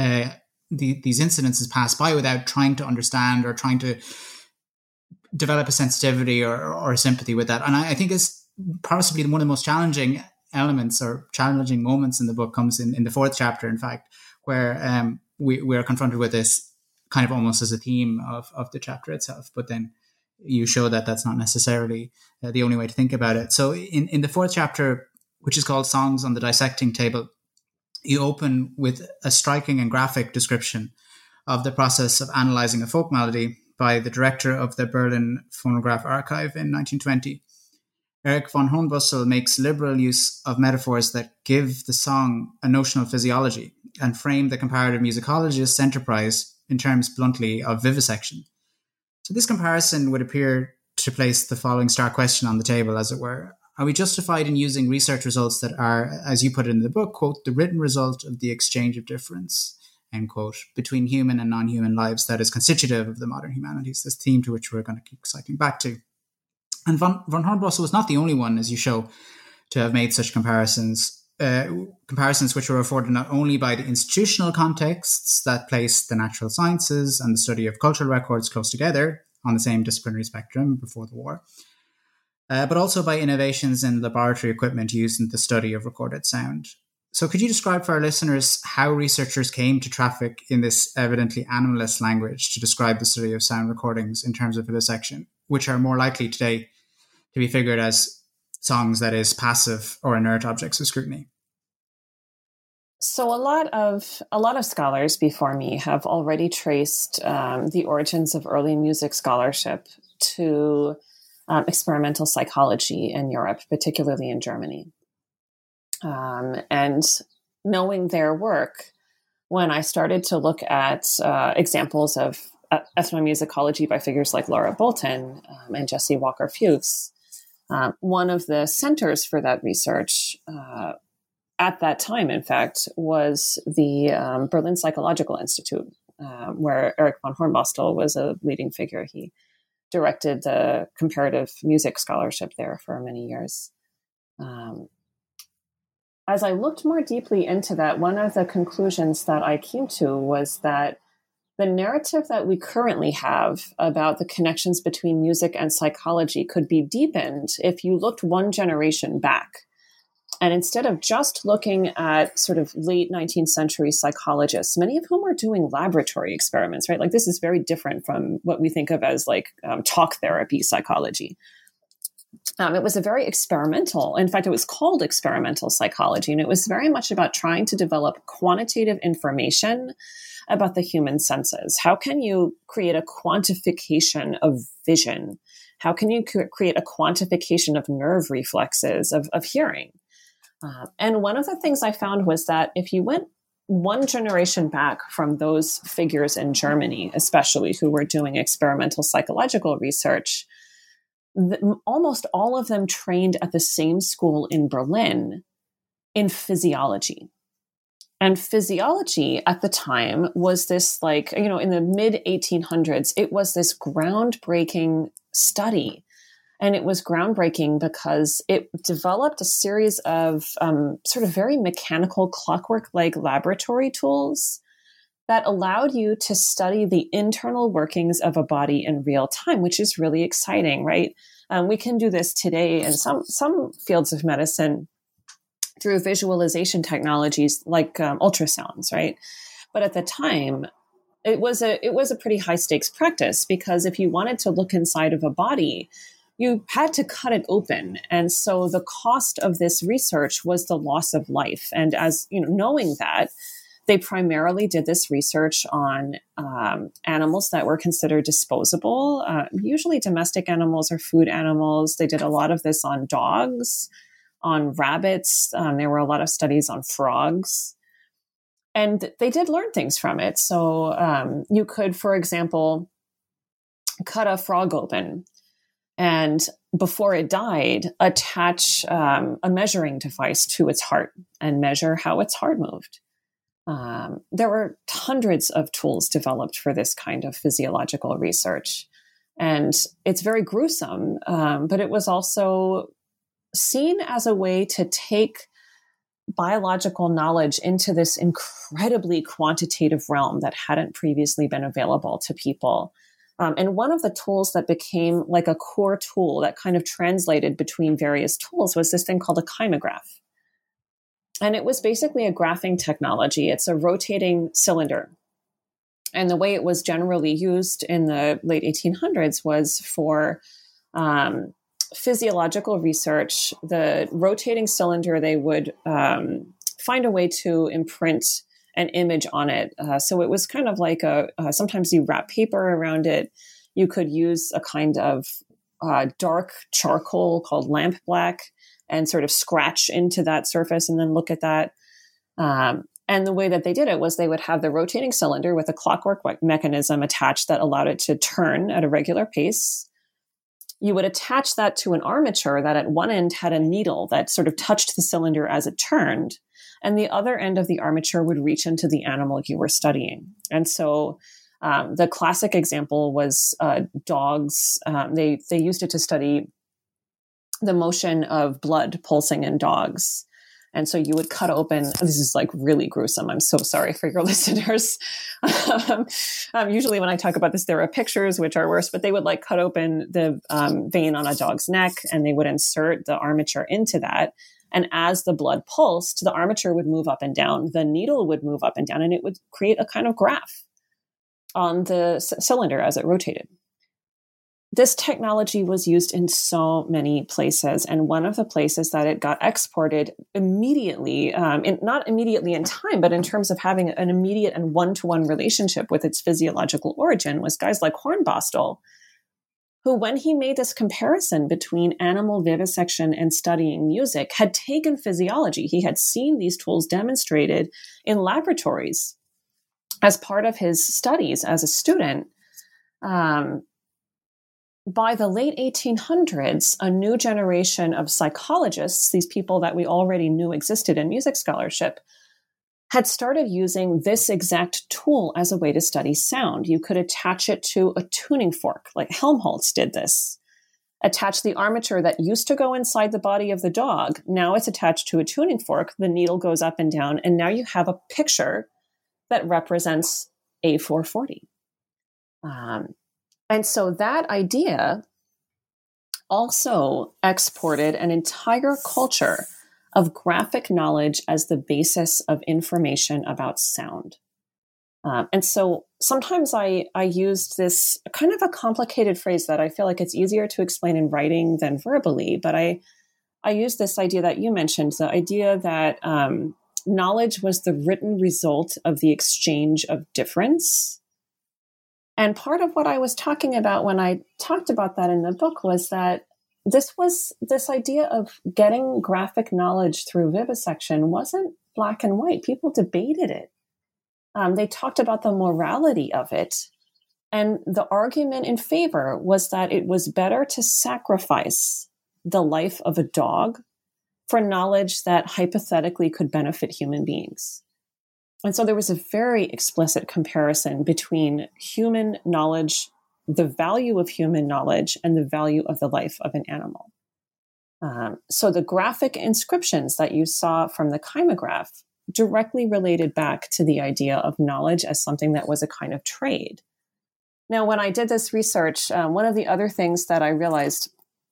Speaker 2: incidences pass by without trying to understand or trying to develop a sensitivity or sympathy with that. And I think it's possibly one of the most challenging elements or challenging moments in the book comes in the fourth chapter, in fact, where we are confronted with this kind of almost as a theme of the chapter itself. But then you show that that's not necessarily the only way to think about it. So in the fourth chapter, which is called Songs on the Dissecting Table, you open with a striking and graphic description of the process of analyzing a folk melody by the director of the Berlin Phonograph Archive in 1920. Erich von Hornbussel makes liberal use of metaphors that give the song a notional physiology and frame the comparative musicologist's enterprise in terms, bluntly, of vivisection. So this comparison would appear to place the following stark question on the table, as it were. Are we justified in using research results that are, as you put it in the book, quote, the written result of the exchange of difference, end quote, between human and non-human lives that is constitutive of the modern humanities, this theme to which we're going to keep cycling back to. And von Hornbussel was not the only one, as you show, to have made such comparisons which were afforded not only by the institutional contexts that place the natural sciences and the study of cultural records close together on the same disciplinary spectrum before the war, but also by innovations in laboratory equipment used in the study of recorded sound. So could you describe for our listeners how researchers came to traffic in this evidently animalist language to describe the study of sound recordings in terms of vivisection, which are more likely today to be figured as songs, that is, passive or inert objects of scrutiny?
Speaker 3: So a lot of scholars before me have already traced the origins of early music scholarship to experimental psychology in Europe, particularly in Germany. And knowing their work, when I started to look at examples of ethnomusicology by figures like Laura Bolton and Jessie Walker Fuchs, one of the centers for that research at that time, in fact, was the Berlin Psychological Institute, where Erich von Hornbussel was a leading figure. He directed the comparative music scholarship there for many years. As I looked more deeply into that, one of the conclusions that I came to was that the narrative that we currently have about the connections between music and psychology could be deepened if you looked one generation back. And instead of just looking at sort of late 19th century psychologists, many of whom were doing laboratory experiments, right? Like this is very different from what we think of as like talk therapy psychology. It was a very experimental, in fact, it was called experimental psychology, and it was very much about trying to develop quantitative information about the human senses. How can you create a quantification of vision? How can you create a quantification of nerve reflexes, of hearing? And one of the things I found was that if you went one generation back from those figures in Germany, especially who were doing experimental psychological research, almost all of them trained at the same school in Berlin in physiology. And physiology at the time was this, like, in the mid 1800s, it was this groundbreaking study. And it was groundbreaking because it developed a series of sort of very mechanical clockwork-like laboratory tools that allowed you to study the internal workings of a body in real time, which is really exciting, right? We can do this today in some fields of medicine through visualization technologies like ultrasounds, right? But at the time, it was a pretty high stakes practice, because if you wanted to look inside of a body, you had to cut it open. And so the cost of this research was the loss of life. And as knowing that, they primarily did this research on animals that were considered disposable, usually domestic animals or food animals. They did a lot of this on dogs, on rabbits. There were a lot of studies on frogs. And they did learn things from it. So you could, for example, cut a frog open, and before it died, attach a measuring device to its heart and measure how its heart moved. There were hundreds of tools developed for this kind of physiological research. And it's very gruesome, but it was also seen as a way to take biological knowledge into this incredibly quantitative realm that hadn't previously been available to people. And one of the tools that became like a core tool that kind of translated between various tools was this thing called a kymograph. And it was basically a graphing technology. It's a rotating cylinder. And the way it was generally used in the late 1800s was for physiological research. The rotating cylinder, they would find a way to imprint an image on it. So it was kind of like sometimes you wrap paper around it. You could use a kind of dark charcoal called lamp black and sort of scratch into that surface and then look at that. And the way that they did it was they would have the rotating cylinder with a clockwork mechanism attached that allowed it to turn at a regular pace. You would attach that to an armature that at one end had a needle that sort of touched the cylinder as it turned. And the other end of the armature would reach into the animal you were studying. And so the classic example was dogs. They used it to study the motion of blood pulsing in dogs. And so you would cut open, this is like really gruesome. I'm so sorry for your listeners. Usually when I talk about this, there are pictures, which are worse, but they would like cut open the vein on a dog's neck and they would insert the armature into that. And as the blood pulsed, the armature would move up and down, the needle would move up and down, and it would create a kind of graph on the cylinder as it rotated. This technology was used in so many places. And one of the places that it got exported immediately, not immediately in time, but in terms of having an immediate and one-to-one relationship with its physiological origin, was guys like Hornbostel, who, when he made this comparison between animal vivisection and studying music, had taken physiology. He had seen these tools demonstrated in laboratories as part of his studies as a student. By the late 1800s, a new generation of psychologists, these people that we already knew existed in music scholarship, had started using this exact tool as a way to study sound. You could attach it to a tuning fork, like Helmholtz did this. Attach the armature that used to go inside the body of the dog. Now it's attached to a tuning fork. The needle goes up and down, and now you have a picture that represents A440. And so that idea also exported an entire culture of graphic knowledge as the basis of information about sound. And so sometimes I used this kind of a complicated phrase that I feel like it's easier to explain in writing than verbally. But I used this idea that you mentioned, the idea that knowledge was the written result of the exchange of difference. And part of what I was talking about when I talked about that in the book was that this idea of getting graphic knowledge through vivisection wasn't black and white. People debated it. They talked about the morality of it. And the argument in favor was that it was better to sacrifice the life of a dog for knowledge that hypothetically could benefit human beings. And so there was a very explicit comparison between human knowledge, the value of human knowledge, and the value of the life of an animal. So the graphic inscriptions that you saw from the kymograph directly related back to the idea of knowledge as something that was a kind of trade. Now, when I did this research, one of the other things that I realized,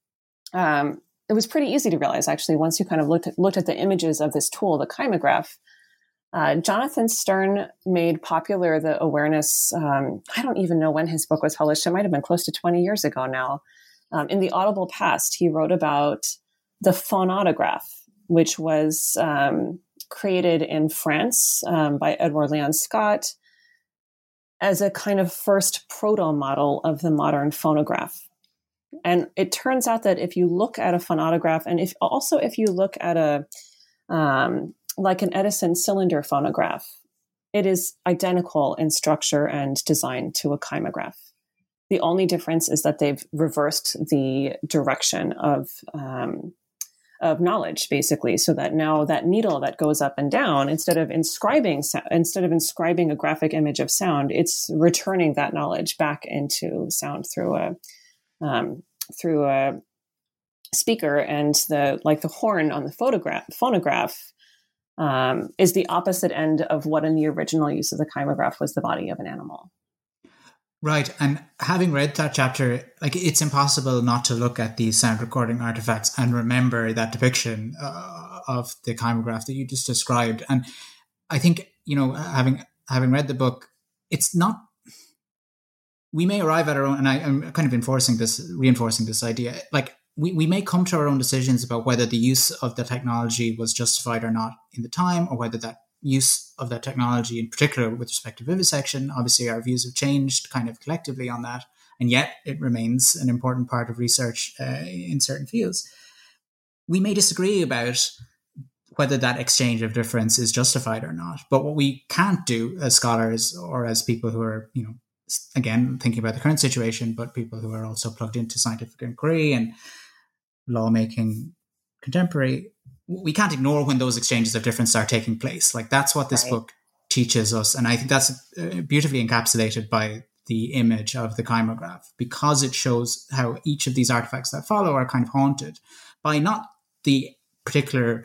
Speaker 3: it was pretty easy to realize, actually, once you kind of looked at the images of this tool, the kymograph. Jonathan Stern made popular the awareness, I don't even know when his book was published. It might have been close to 20 years ago now. In the audible past, he wrote about the phonautograph, which was created in France by Edward Leon Scott as a kind of first proto-model of the modern phonograph. And it turns out that if you look at a phonautograph, and if you look at a like an Edison cylinder phonograph, it is identical in structure and design to a kymograph. The only difference is that they've reversed the direction of knowledge, basically, so that now that needle that goes up and down, instead of inscribing a graphic image of sound, it's returning that knowledge back into sound through a speaker, and the horn on the phonograph is the opposite end of what in the original use of the kymograph was the body of an animal.
Speaker 2: Right. And having read that chapter, it's impossible not to look at these sound recording artifacts and remember that depiction of the kymograph that you just described. And I think, having read the book, it's not, we may arrive at our own, and I'm kind of reinforcing this idea, we may come to our own decisions about whether the use of the technology was justified or not in the time, or whether that use of that technology, in particular with respect to vivisection, obviously our views have changed kind of collectively on that, and yet it remains an important part of research in certain fields. We may disagree about whether that exchange of difference is justified or not, but what we can't do as scholars or as people who are, again, thinking about the current situation, but people who are also plugged into scientific inquiry and lawmaking contemporary, we can't ignore when those exchanges of difference are taking place. That's what this book teaches us. And I think that's beautifully encapsulated by the image of the kymograph, because it shows how each of these artifacts that follow are kind of haunted by not the particular,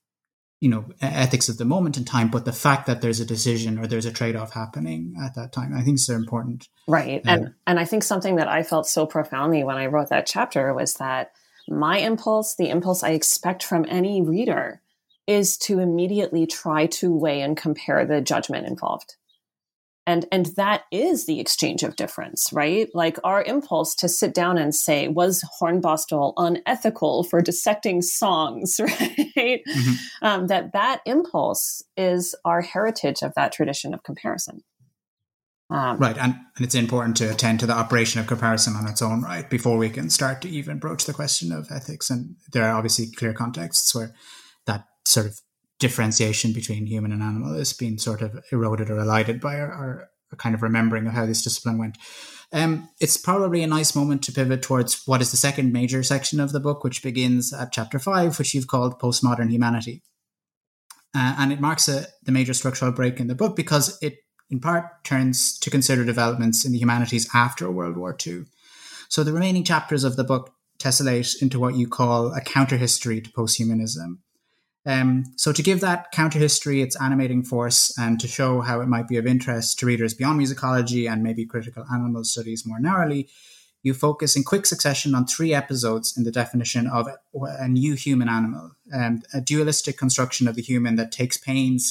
Speaker 2: ethics of the moment in time, but the fact that there's a decision or there's a trade-off happening at that time. I think it's important.
Speaker 3: Right. And I think something that I felt so profoundly when I wrote that chapter was that my impulse, the impulse I expect from any reader, is to immediately try to weigh and compare the judgment involved. And that is the exchange of difference, right? Our impulse to sit down and say, was Hornbostel unethical for dissecting songs, right? Mm-hmm. That impulse is our heritage of that tradition of comparison.
Speaker 2: Right. And it's important to attend to the operation of comparison on its own right before we can start to even broach the question of ethics. And there are obviously clear contexts where that sort of differentiation between human and animal is being sort of eroded or elided by our kind of remembering of how this discipline went. It's probably a nice moment to pivot towards what is the second major section of the book, which begins at chapter 5, which you've called Postmodern Humanity. And it marks the major structural break in the book because it in part turns to consider developments in the humanities after World War II. So the remaining chapters of the book tessellate into what you call a counter-history to posthumanism. So to give that counter-history its animating force and to show how it might be of interest to readers beyond musicology and maybe critical animal studies more narrowly, you focus in quick succession on 3 episodes in the definition of a new human animal, a dualistic construction of the human that takes pains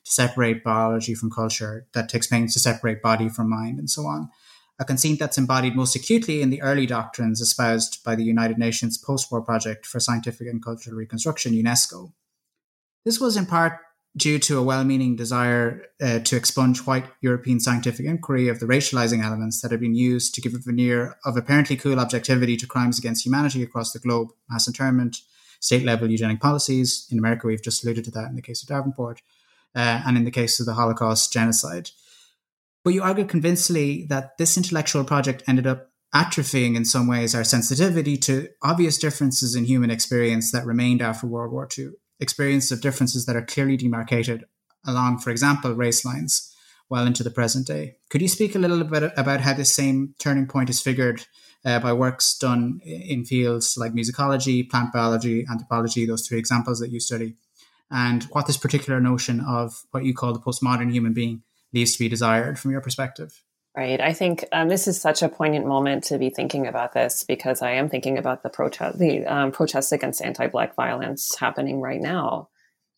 Speaker 2: to separate biology from culture, that takes pains to separate body from mind, and so on. A conceit that's embodied most acutely in the early doctrines espoused by the United Nations Post-War Project for Scientific and Cultural Reconstruction, UNESCO. This was in part due to a well-meaning desire to expunge white European scientific inquiry of the racializing elements that had been used to give a veneer of apparently cool objectivity to crimes against humanity across the globe, mass internment, state-level eugenic policies. In America, we've just alluded to that in the case of Davenport, and in the case of the Holocaust genocide. But you argued convincingly that this intellectual project ended up atrophying in some ways our sensitivity to obvious differences in human experience that remained after World War II. Experience of differences that are clearly demarcated along, for example, race lines well into the present day. Could you speak a little bit about how this same turning point is figured by works done in fields like musicology, plant biology, anthropology, those three examples that you study, and what this particular notion of what you call the postmodern human being leaves to be desired from your perspective?
Speaker 3: Right. I think this is such a poignant moment to be thinking about this, because I am thinking about the protests against anti-Black violence happening right now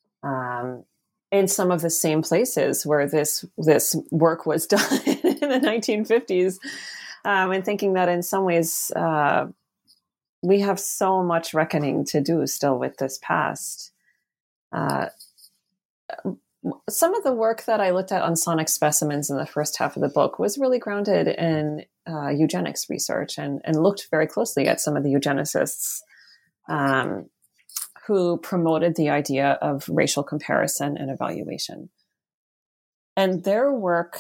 Speaker 3: in some of the same places where this work was done in the 1950s, and thinking that in some ways we have so much reckoning to do still with this past. Some of the work that I looked at on sonic specimens in the first half of the book was really grounded in eugenics research and looked very closely at some of the eugenicists who promoted the idea of racial comparison and evaluation. And their work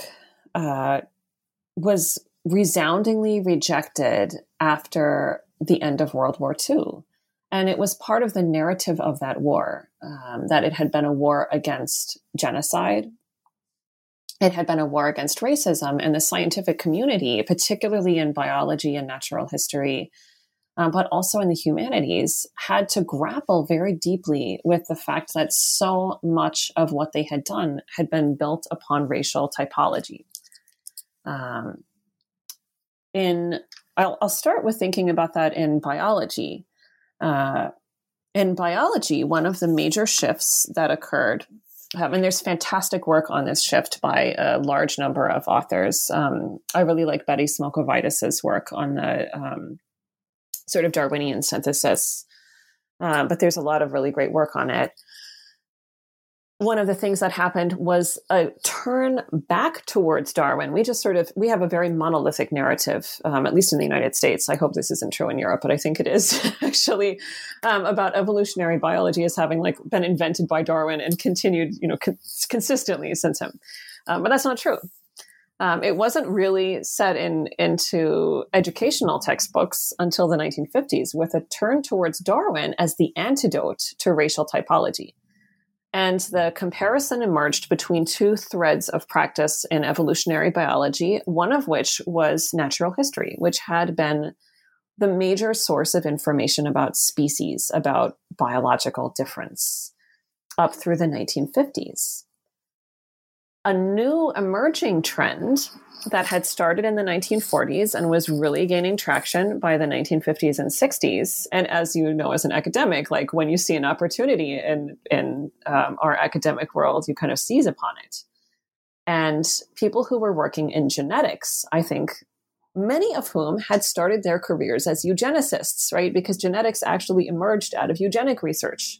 Speaker 3: was resoundingly rejected after the end of World War II. And it was part of the narrative of that war, that it had been a war against genocide. It had been a war against racism, and the scientific community, particularly in biology and natural history, but also in the humanities, had to grapple very deeply with the fact that so much of what they had done had been built upon racial typology. I'll start with thinking about that in biology. In biology, one of the major shifts that occurred, and there's fantastic work on this shift by a large number of authors. I really like Betty Smilkovitis' work on the sort of Darwinian synthesis, but there's a lot of really great work on it. One of the things that happened was a turn back towards Darwin. We have a very monolithic narrative, at least in the United States. I hope this isn't true in Europe, but I think it is actually about evolutionary biology as having been invented by Darwin and continued, consistently since him. But that's not true. It wasn't really set into educational textbooks until the 1950s, with a turn towards Darwin as the antidote to racial typology. And the comparison emerged between two threads of practice in evolutionary biology, one of which was natural history, which had been the major source of information about species, about biological difference, up through the 1950s. A new emerging trend that had started in the 1940s and was really gaining traction by the 1950s and 60s. And as you know, as an academic, when you see an opportunity in our academic world, you kind of seize upon it. And people who were working in genetics, I think many of whom had started their careers as eugenicists, right? Because genetics actually emerged out of eugenic research.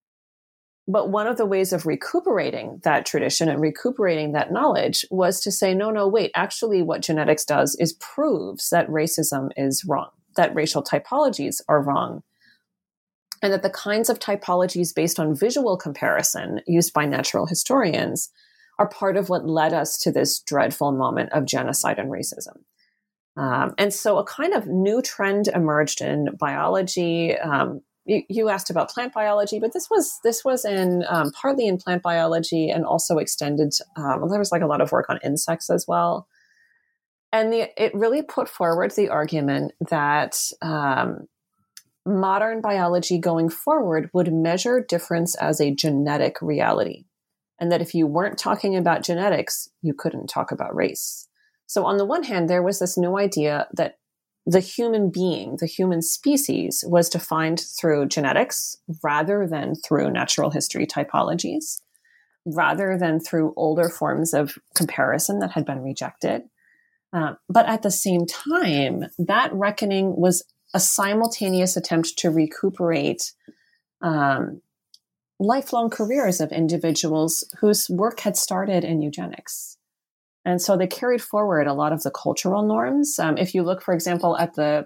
Speaker 3: But one of the ways of recuperating that tradition and recuperating that knowledge was to say, no, wait, actually what genetics does is proves that racism is wrong, that racial typologies are wrong, and that the kinds of typologies based on visual comparison used by natural historians are part of what led us to this dreadful moment of genocide and racism. And so a kind of new trend emerged in biology. You asked about plant biology, but this was in partly in plant biology and also extended. There was a lot of work on insects as well, and it really put forward the argument that modern biology going forward would measure difference as a genetic reality, and that if you weren't talking about genetics, you couldn't talk about race. So on the one hand, there was this new idea that the human being, the human species, was defined through genetics rather than through natural history typologies. rather than through older forms of comparison that had been rejected. But at the same time, that reckoning was a simultaneous attempt to recuperate lifelong careers of individuals whose work had started in eugenics. And so they carried forward a lot of the cultural norms. If you look, for example, at the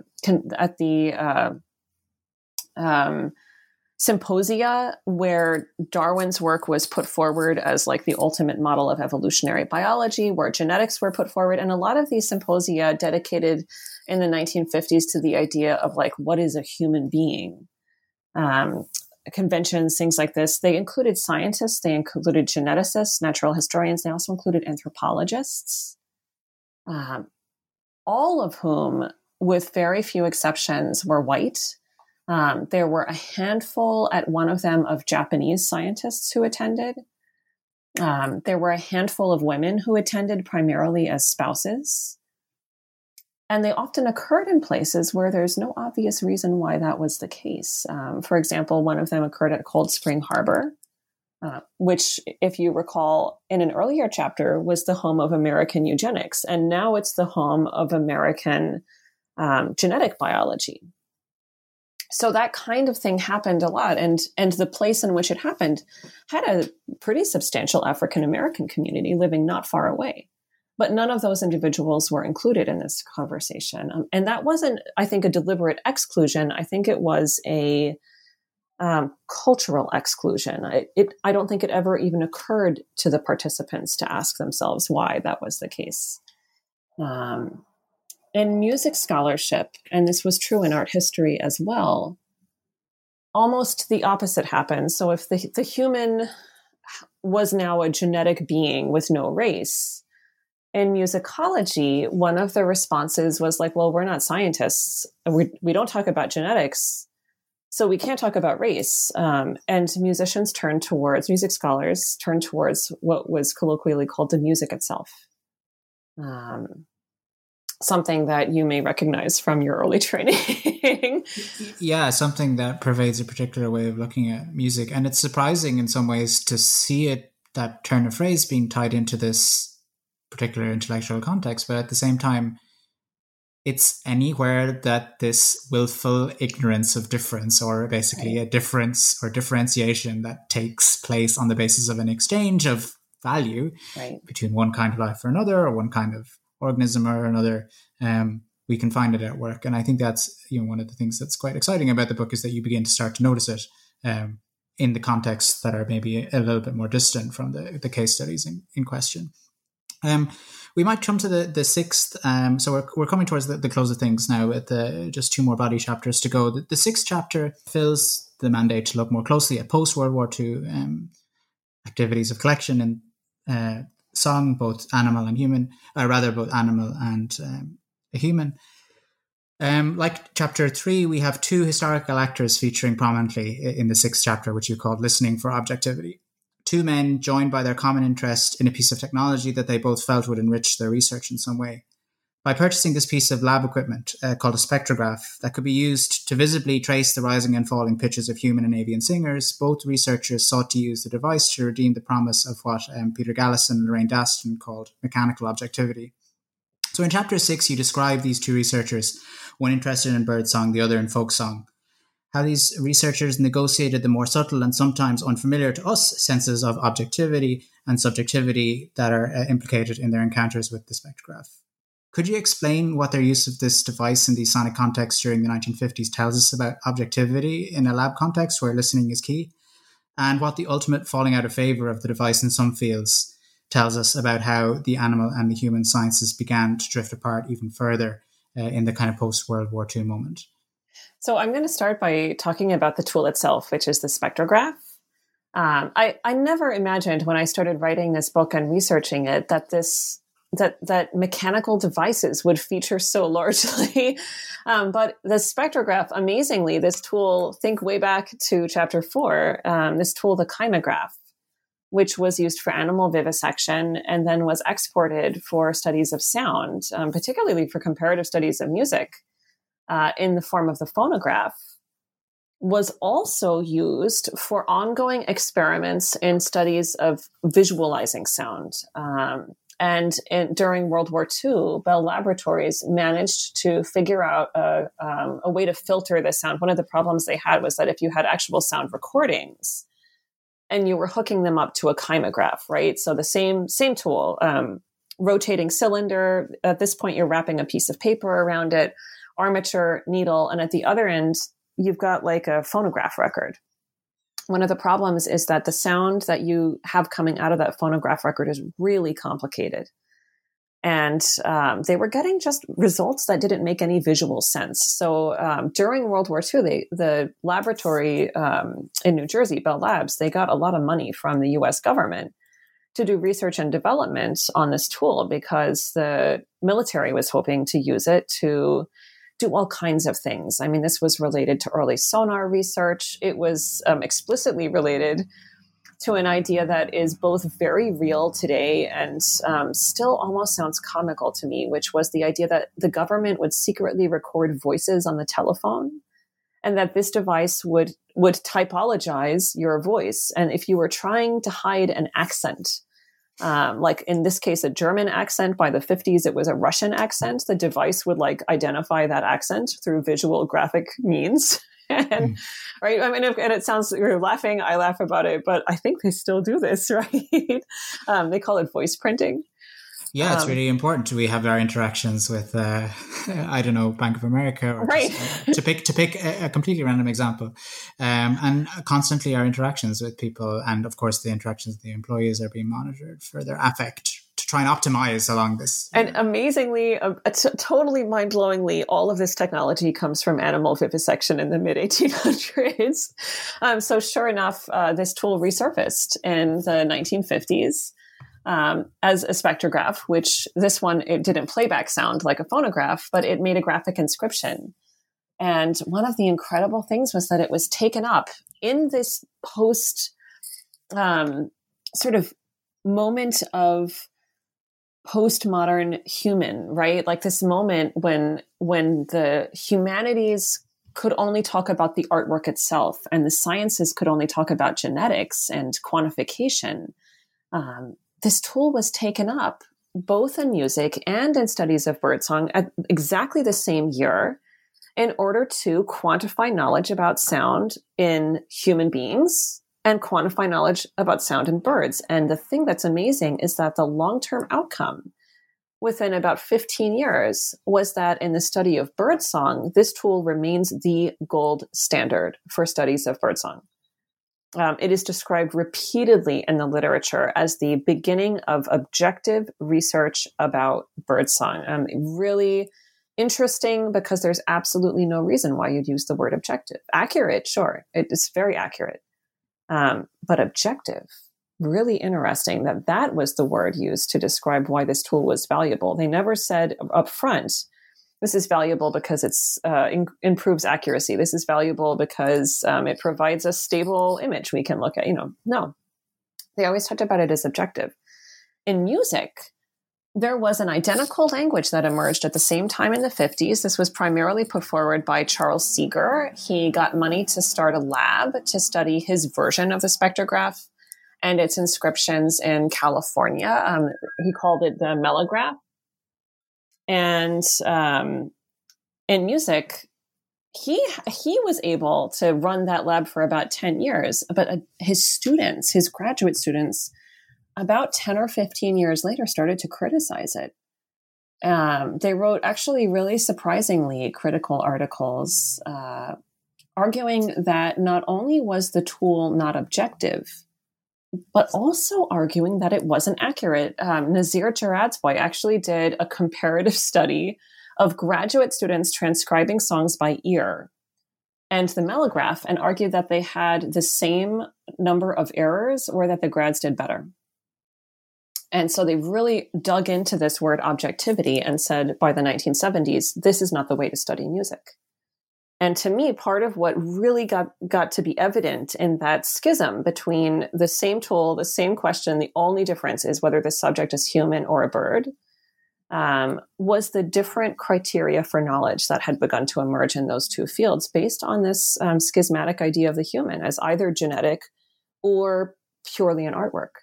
Speaker 3: symposia where Darwin's work was put forward as like the ultimate model of evolutionary biology, where genetics were put forward, and a lot of these symposia dedicated in the 1950s to the idea of like, what is a human being? Conventions, things like this. They included scientists, they included geneticists, natural historians, they also included anthropologists, all of whom, with very few exceptions, were white. There were a handful at one of them of Japanese scientists who attended. There were a handful of women who attended primarily as spouses. And they often occurred in places where there's no obvious reason why that was the case. For example, one of them occurred at Cold Spring Harbor, which, if you recall, in an earlier chapter was the home of American eugenics. And now it's the home of American genetic biology. So that kind of thing happened a lot. And the place in which it happened had a pretty substantial African-American community living not far away. But none of those individuals were included in this conversation. And that wasn't, I think, a deliberate exclusion. I think it was a cultural exclusion. I don't think it ever even occurred to the participants to ask themselves why that was the case. In music scholarship, and this was true in art history as well, almost the opposite happened. So if the human was now a genetic being with no race, in musicology, one of the responses was like, well, we're not scientists. We don't talk about genetics, so we can't talk about race. And music scholars turned towards what was colloquially called the music itself. Something that you may recognize from your early training.
Speaker 2: Yeah, something that pervades a particular way of looking at music. And it's surprising in some ways to see that turn of phrase being tied into this particular intellectual context, but at the same time, it's anywhere that this willful ignorance of difference, or basically a difference or differentiation that takes place on the basis of an exchange of value between one kind of life or another, or one kind of organism or another, we can find it at work. And I think that's one of the things that's quite exciting about the book, is that you begin to start to notice it in the contexts that are maybe a little bit more distant from the case studies in question. We might come to the sixth. So we're coming towards the close of things now, with just two more body chapters to go. The sixth chapter fills the mandate to look more closely at post-World War II activities of collection and song, both animal and human, both animal and a human. Like chapter 3, we have two historical actors featuring prominently in the sixth chapter, which you called Listening for Objectivity. Two men joined by their common interest in a piece of technology that they both felt would enrich their research in some way. By purchasing this piece of lab equipment called a spectrograph that could be used to visibly trace the rising and falling pitches of human and avian singers, both researchers sought to use the device to redeem the promise of what Peter Gallison and Lorraine Daston called mechanical objectivity. So in chapter 6, you describe these two researchers, one interested in birdsong, the other in folk song. How these researchers negotiated the more subtle and sometimes unfamiliar to us senses of objectivity and subjectivity that are implicated in their encounters with the spectrograph. Could you explain what their use of this device in the sonic context during the 1950s tells us about objectivity in a lab context where listening is key, and what the ultimate falling out of favor of the device in some fields tells us about how the animal and the human sciences began to drift apart even further in the kind of post-World War II moment?
Speaker 3: So I'm going to start by talking about the tool itself, which is the spectrograph. I never imagined when I started writing this book and researching it that mechanical devices would feature so largely. But the spectrograph, amazingly, this tool, think way back to chapter 4, this tool, the kymograph, which was used for animal vivisection and then was exported for studies of sound, particularly for comparative studies of music. In the form of the phonograph, was also used for ongoing experiments in studies of visualizing sound. During World War II, Bell Laboratories managed to figure out a way to filter the sound. One of the problems they had was that if you had actual sound recordings and you were hooking them up to a kymograph, right? So the same tool, rotating cylinder. At this point, you're wrapping a piece of paper around it, armature, needle, and at the other end, you've got like a phonograph record. One of the problems is that the sound that you have coming out of that phonograph record is really complicated. And they were getting just results that didn't make any visual sense. So during World War II, the laboratory in New Jersey, Bell Labs, they got a lot of money from the US government to do research and development on this tool because the military was hoping to use it to do all kinds of things. I mean, this was related to early sonar research. It was explicitly related to an idea that is both very real today and still almost sounds comical to me, which was the idea that the government would secretly record voices on the telephone and that this device would typologize your voice. And if you were trying to hide an accent, like in this case, a German accent, by the 50s, it was a Russian accent. The device would like identify that accent through visual graphic means. And right. I mean, and it sounds, you're laughing. I laugh about it, but I think they still do this, right? They call it voice printing.
Speaker 2: Yeah, it's really important. We have our interactions with, I don't know, Bank of America, or
Speaker 3: right.
Speaker 2: to pick a completely random example, and constantly our interactions with people, and of course the interactions with the employees are being monitored for their affect to try and optimize along this.
Speaker 3: And amazingly, totally mind-blowingly, all of this technology comes from animal vivisection in the mid-1800s. So sure enough, this tool resurfaced in the 1950s. As a spectrograph, which this one, it didn't playback sound like a phonograph, but it made a graphic inscription. And one of the incredible things was that it was taken up in this post sort of moment of postmodern human, right? Like this moment when the humanities could only talk about the artwork itself and the sciences could only talk about genetics and quantification. This tool was taken up both in music and in studies of birdsong at exactly the same year in order to quantify knowledge about sound in human beings and quantify knowledge about sound in birds. And the thing that's amazing is that the long-term outcome within about 15 years was that in the study of birdsong, this tool remains the gold standard for studies of birdsong. It is described repeatedly in the literature as the beginning of objective research about birdsong. Really interesting because there's absolutely no reason why you'd use the word objective. Accurate, sure. It is very accurate. But objective, really interesting that was the word used to describe why this tool was valuable. They never said up front, this is valuable because it's improves accuracy. This is valuable because it provides a stable image we can look at. No, they always talked about it as objective. In music, there was an identical language that emerged at the same time in the 50s. This was primarily put forward by Charles Seeger. He got money to start a lab to study his version of the spectrograph and its inscriptions in California. He called it the melograph. And in music, he was able to run that lab for about 10 years, but his graduate students, about 10 or 15 years later, started to criticize it. They wrote actually really surprisingly critical articles, arguing that not only was the tool not objective, but also arguing that it wasn't accurate. Nazir Jaradsboy actually did a comparative study of graduate students transcribing songs by ear and the melograph and argued that they had the same number of errors or that the grads did better. And so they really dug into this word objectivity and said by the 1970s, this is not the way to study music. And to me, part of what really got to be evident in that schism between the same tool, the same question, the only difference is whether the subject is human or a bird, was the different criteria for knowledge that had begun to emerge in those two fields based on this schismatic idea of the human as either genetic or purely an artwork.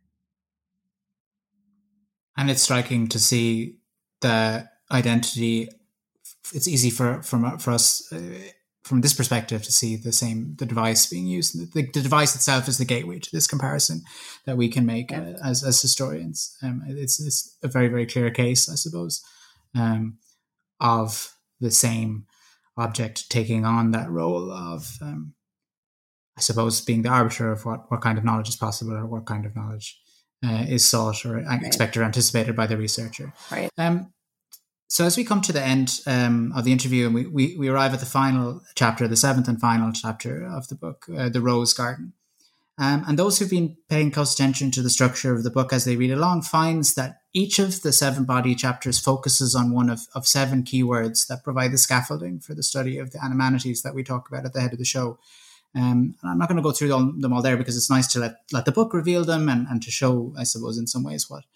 Speaker 2: And it's striking to see the identity. It's easy for us from this perspective to see the device being used. The device itself is the gateway to this comparison that we can make as historians. It's a very, very clear case, I suppose, of the same object taking on that role of, I suppose, being the arbiter of what kind of knowledge is possible or what kind of knowledge is sought or expected or anticipated by the researcher.
Speaker 3: Right.
Speaker 2: So as we come to the end of the interview and we arrive at the final chapter, the seventh and final chapter of the book, The Rose Garden. And those who've been paying close attention to the structure of the book as they read along finds that each of the 7 body chapters focuses on one of 7 keywords that provide the scaffolding for the study of the animanities that we talk about at the head of the show. And I'm not going to go through them all there because it's nice to let the book reveal them and to show, I suppose, in some ways what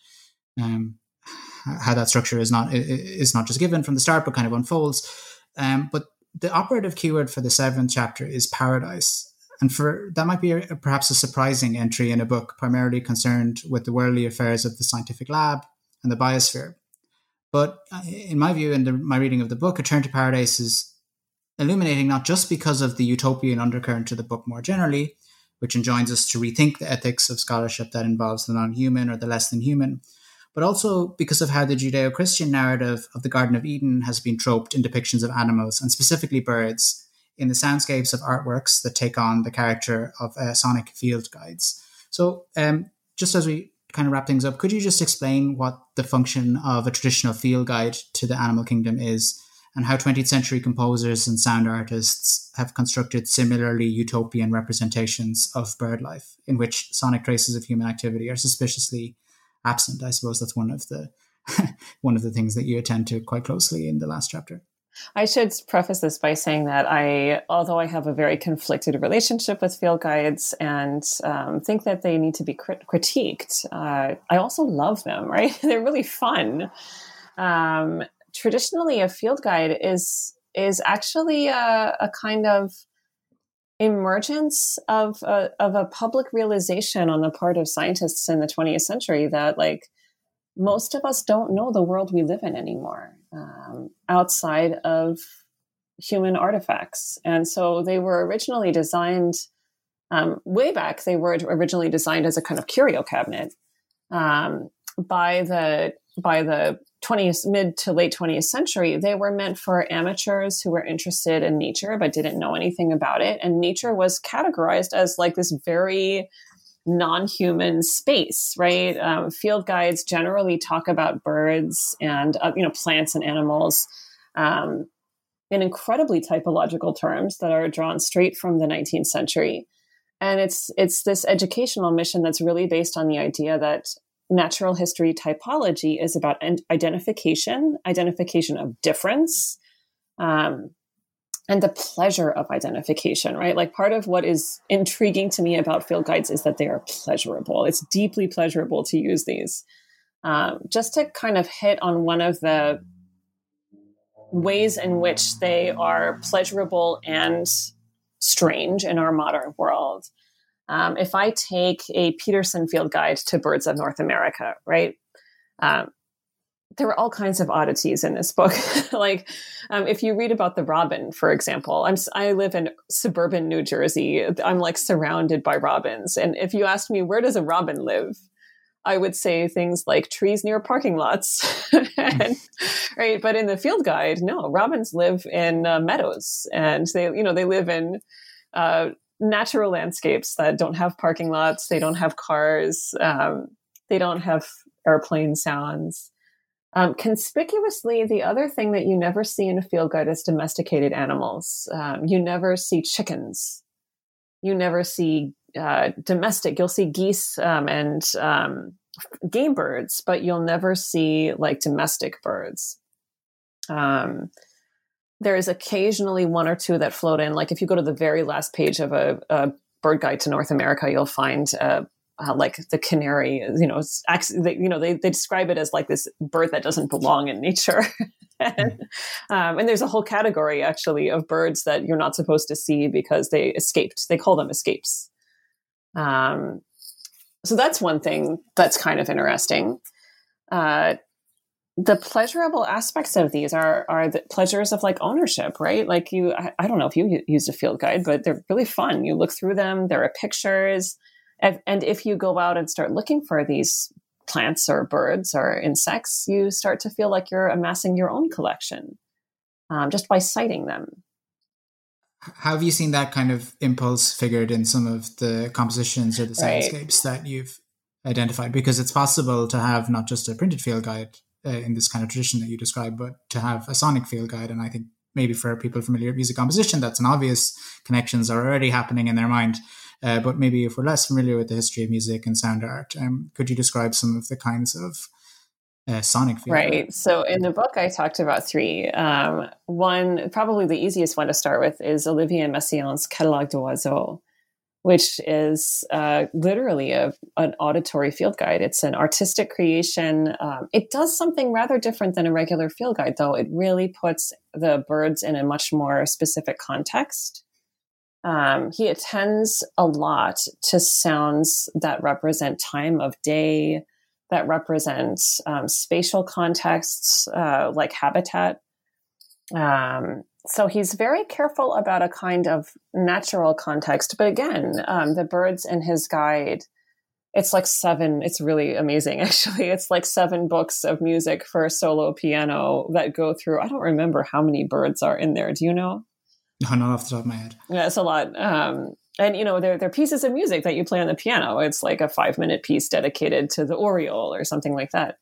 Speaker 2: how that structure is not just given from the start, but kind of unfolds. But the operative keyword for the 7th chapter is paradise. And that might be perhaps a surprising entry in a book primarily concerned with the worldly affairs of the scientific lab and the biosphere. But in my view, in my reading of the book, A Turn to Paradise is illuminating not just because of the utopian undercurrent to the book more generally, which enjoins us to rethink the ethics of scholarship that involves the non-human or the less than human, but also because of how the Judeo-Christian narrative of the Garden of Eden has been troped in depictions of animals, and specifically birds, in the soundscapes of artworks that take on the character of sonic field guides. So just as we kind of wrap things up, could you just explain what the function of a traditional field guide to the animal kingdom is, and how 20th century composers and sound artists have constructed similarly utopian representations of bird life, in which sonic traces of human activity are suspiciously absent? I suppose that's one of the things that you attend to quite closely in the last chapter.
Speaker 3: I should preface this by saying that although I have a very conflicted relationship with field guides and think that they need to be critiqued, I also love them, right? They're really fun. Traditionally, a field guide is actually a kind of emergence of a public realization on the part of scientists in the 20th century that, like, most of us don't know the world we live in anymore outside of human artifacts. And so they were originally designed way back. They were originally designed as a kind of curio cabinet by the 20th, mid to late 20th century. They were meant for amateurs who were interested in nature but didn't know anything about it. And nature was categorized as like this very non-human space, right? Field guides generally talk about birds and plants and animals in incredibly typological terms that are drawn straight from the 19th century. And it's this educational mission that's really based on the idea that natural history typology is about identification of difference, and the pleasure of identification, right? Like, part of what is intriguing to me about field guides is that they are pleasurable. It's deeply pleasurable to use these. Just to kind of hit on one of the ways in which they are pleasurable and strange in our modern world. If I take a Peterson field guide to birds of North America, right? There are all kinds of oddities in this book. Like, if you read about the robin, for example, I live in suburban New Jersey. I'm like surrounded by robins. And if you asked me, where does a robin live? I would say things like trees near parking lots. Right. But in the field guide, no, robins live in meadows, and they live in natural landscapes that don't have parking lots. They don't have cars. They don't have airplane sounds. Conspicuously, the other thing that you never see in a field guide is domesticated animals. You never see chickens. You never see domestic. You'll see geese and game birds, but you'll never see like domestic birds. There is occasionally one or two that float in. Like, if you go to the very last page of a bird guide to North America, you'll find like the canary, they describe it as like this bird that doesn't belong in nature. And there's a whole category actually of birds that you're not supposed to see because they escaped. They call them escapes. So that's one thing that's kind of interesting. The pleasurable aspects of these are the pleasures of like ownership, right? Like I don't know if you used a field guide, but they're really fun. You look through them, there are pictures. And if you go out and start looking for these plants or birds or insects, you start to feel like you're amassing your own collection just by sighting them.
Speaker 2: How have you seen that kind of impulse figured in some of the compositions or the soundscapes that you've identified? Because it's possible to have not just a printed field guide in this kind of tradition that you described, but to have a sonic field guide. And I think maybe for people familiar with music composition, that's an obvious connections are already happening in their mind. But maybe if we're less familiar with the history of music and sound art, could you describe some of the kinds of sonic field guide?
Speaker 3: Right. So in the book, I talked about three. One, probably the easiest one to start with, is Olivier Messiaen's Catalogue d'Oiseaux, which is literally an auditory field guide. It's an artistic creation. It does something rather different than a regular field guide, though. It really puts the birds in a much more specific context. He attends a lot to sounds that represent time of day, that represent spatial contexts, like habitat. So he's very careful about a kind of natural context. But again, the birds in his guide, it's like it's really amazing, actually. It's like 7 books of music for solo piano that go through, I don't remember how many birds are in there. Do you know?
Speaker 2: No, not off the top of my head.
Speaker 3: Yeah, it's a lot. And, they're pieces of music that you play on the piano. It's like a 5-minute piece dedicated to the Oriole or something like that.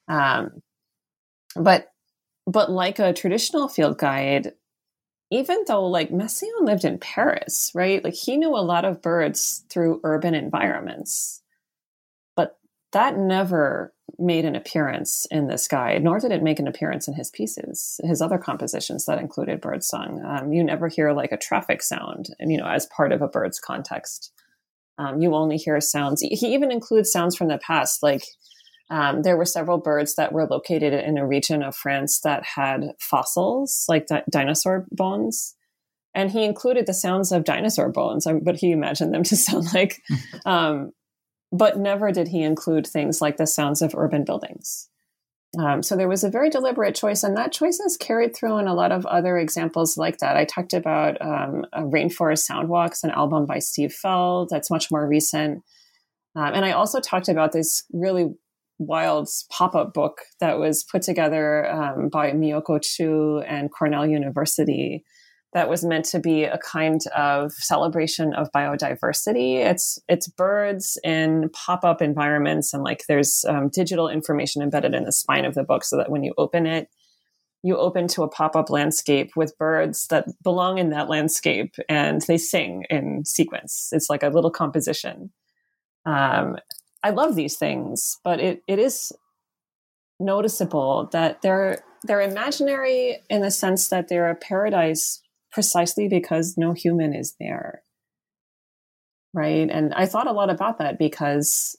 Speaker 3: But like a traditional field guide, even though like Messiaen lived in Paris, right? Like he knew a lot of birds through urban environments, but that never made an appearance in this guide, nor did it make an appearance in his pieces, his other compositions that included birdsong. You never hear like a traffic sound, as part of a bird's context. You only hear sounds. He even includes sounds from the past, like there were several birds that were located in a region of France that had fossils, like dinosaur bones. And he included the sounds of dinosaur bones, but he imagined them to sound like, but never did he include things like the sounds of urban buildings. So there was a very deliberate choice, and that choice is carried through in a lot of other examples like that. I talked about Rainforest Soundwalks, an album by Steve Feld that's much more recent. And I also talked about this really wild pop-up book that was put together by Miyoko Chu and Cornell University that was meant to be a kind of celebration of biodiversity. It's birds in pop-up environments, and like there's digital information embedded in the spine of the book so that when you open it, you open to a pop-up landscape with birds that belong in that landscape, and they sing in sequence. It's like a little composition. I love these things, but it is noticeable that they're imaginary in the sense that they're a paradise precisely because no human is there. Right. And I thought a lot about that because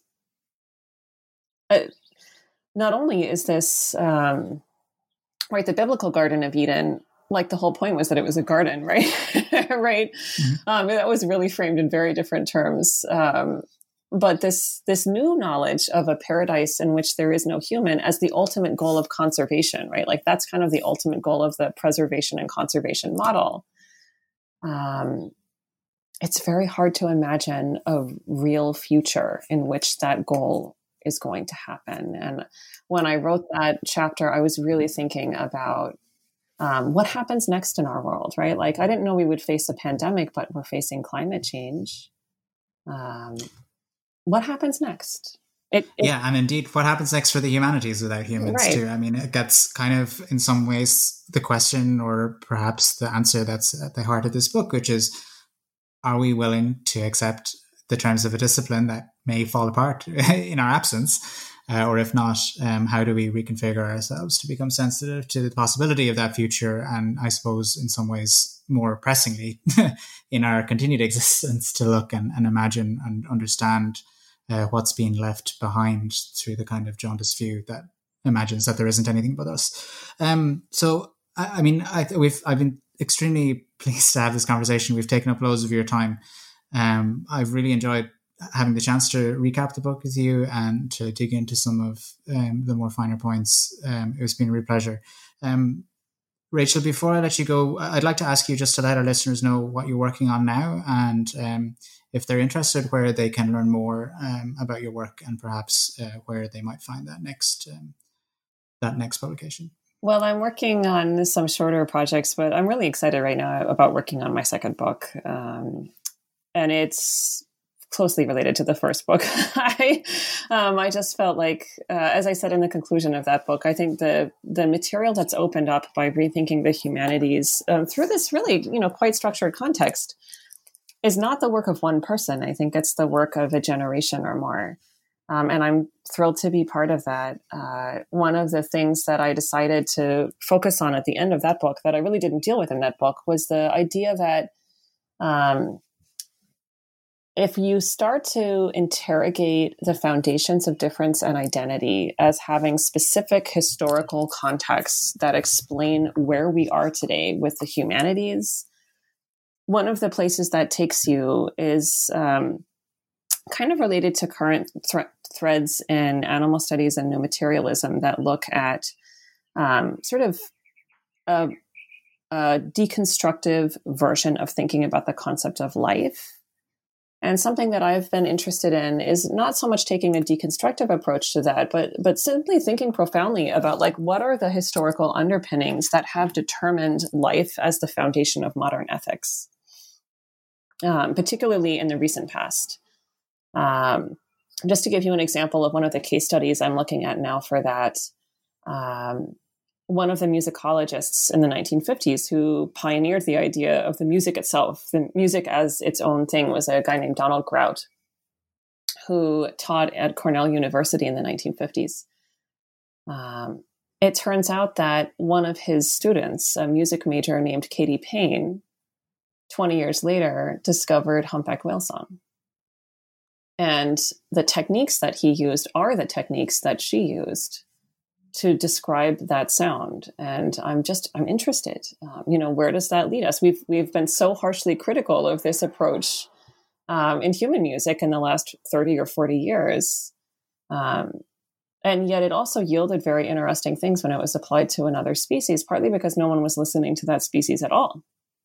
Speaker 3: not only is this, right, the biblical Garden of Eden, like the whole point was that it was a garden, right? Right. Mm-hmm. That was really framed in very different terms. But this new knowledge of a paradise in which there is no human as the ultimate goal of conservation, right? Like that's kind of the ultimate goal of the preservation and conservation model. It's very hard to imagine a real future in which that goal is going to happen. And when I wrote that chapter, I was really thinking about what happens next in our world, right? Like I didn't know we would face a pandemic, but we're facing climate change. What happens next?
Speaker 2: Yeah, and indeed, what happens next for the humanities without humans, right, too? I mean, it gets kind of, in some ways, the question or perhaps the answer that's at the heart of this book, which is, are we willing to accept the terms of a discipline that may fall apart in our absence? Or if not, how do we reconfigure ourselves to become sensitive to the possibility of that future? And I suppose, in some ways, more pressingly, in our continued existence, to look and imagine and understand what's being left behind through the kind of jaundiced view that imagines that there isn't anything but us. So, I mean, I've been extremely pleased to have this conversation. We've taken up loads of your time. I've really enjoyed having the chance to recap the book with you and to dig into some of the more finer points. It's been a real pleasure. Rachel, before I let you go, I'd like to ask you just to let our listeners know what you're working on now, and if they're interested, where they can learn more about your work, and perhaps where they might find that next publication.
Speaker 3: Well, I'm working on some shorter projects, but I'm really excited right now about working on my second book. And it's closely related to the first book. I just felt like, as I said in the conclusion of that book, I think the material that's opened up by rethinking the humanities through this really, quite structured context is not the work of one person. I think it's the work of a generation or more. And I'm thrilled to be part of that. One of the things that I decided to focus on at the end of that book that I really didn't deal with in that book was the idea that if you start to interrogate the foundations of difference and identity as having specific historical contexts that explain where we are today with the humanities, one of the places that takes you is kind of related to current threads in animal studies and new materialism that look at sort of a deconstructive version of thinking about the concept of life. And something that I've been interested in is not so much taking a deconstructive approach to that, but simply thinking profoundly about what are the historical underpinnings that have determined life as the foundation of modern ethics, particularly in the recent past. Just to give you an example of one of the case studies I'm looking at now for that, one of the musicologists in the 1950s who pioneered the idea of the music itself, the music as its own thing, was a guy named Donald Grout, who taught at Cornell University in the 1950s. It turns out that one of his students, a music major named Katie Payne, 20 years later discovered humpback whale song. And the techniques that he used are the techniques that she used to describe that sound. And I'm interested, where does that lead us? We've been so harshly critical of this approach in human music in the last 30 or 40 years. And yet it also yielded very interesting things when it was applied to another species, partly because no one was listening to that species at all.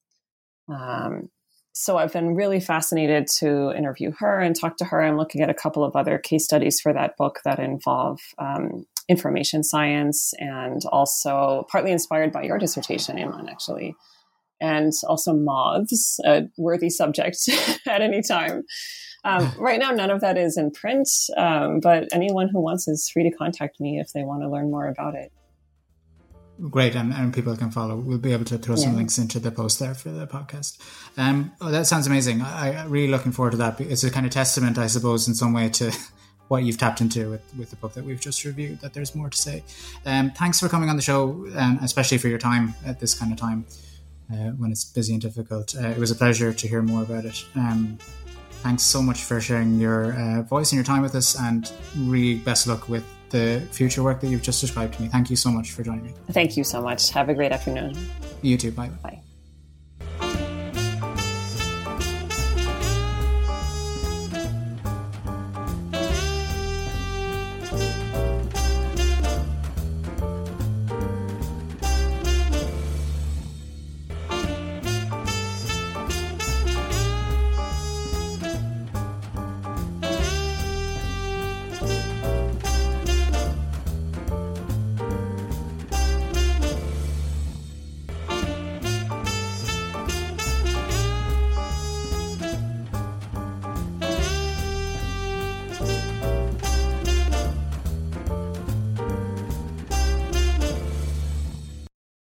Speaker 3: So I've been really fascinated to interview her and talk to her. I'm looking at a couple of other case studies for that book that involve information science, and also partly inspired by your dissertation, Eamon, actually, and also moths, a worthy subject at any time. Right now, none of that is in print, but anyone who wants is free to contact me if they want to learn more about it.
Speaker 2: Great, and people can follow. We'll be able to throw some links into the post there for the podcast. That sounds amazing. I'm really looking forward to that. It's a kind of testament, I suppose, in some way to what you've tapped into with the book that we've just reviewed, that there's more to say. Thanks for coming on the show, especially for your time at this kind of time when it's busy and difficult. It was a pleasure to hear more about it. Thanks so much for sharing your voice and your time with us, and really best luck with the future work that you've just described to me. Thank you so much for joining me.
Speaker 3: Thank you so much. Have a great afternoon.
Speaker 2: You too. Bye.
Speaker 3: Bye.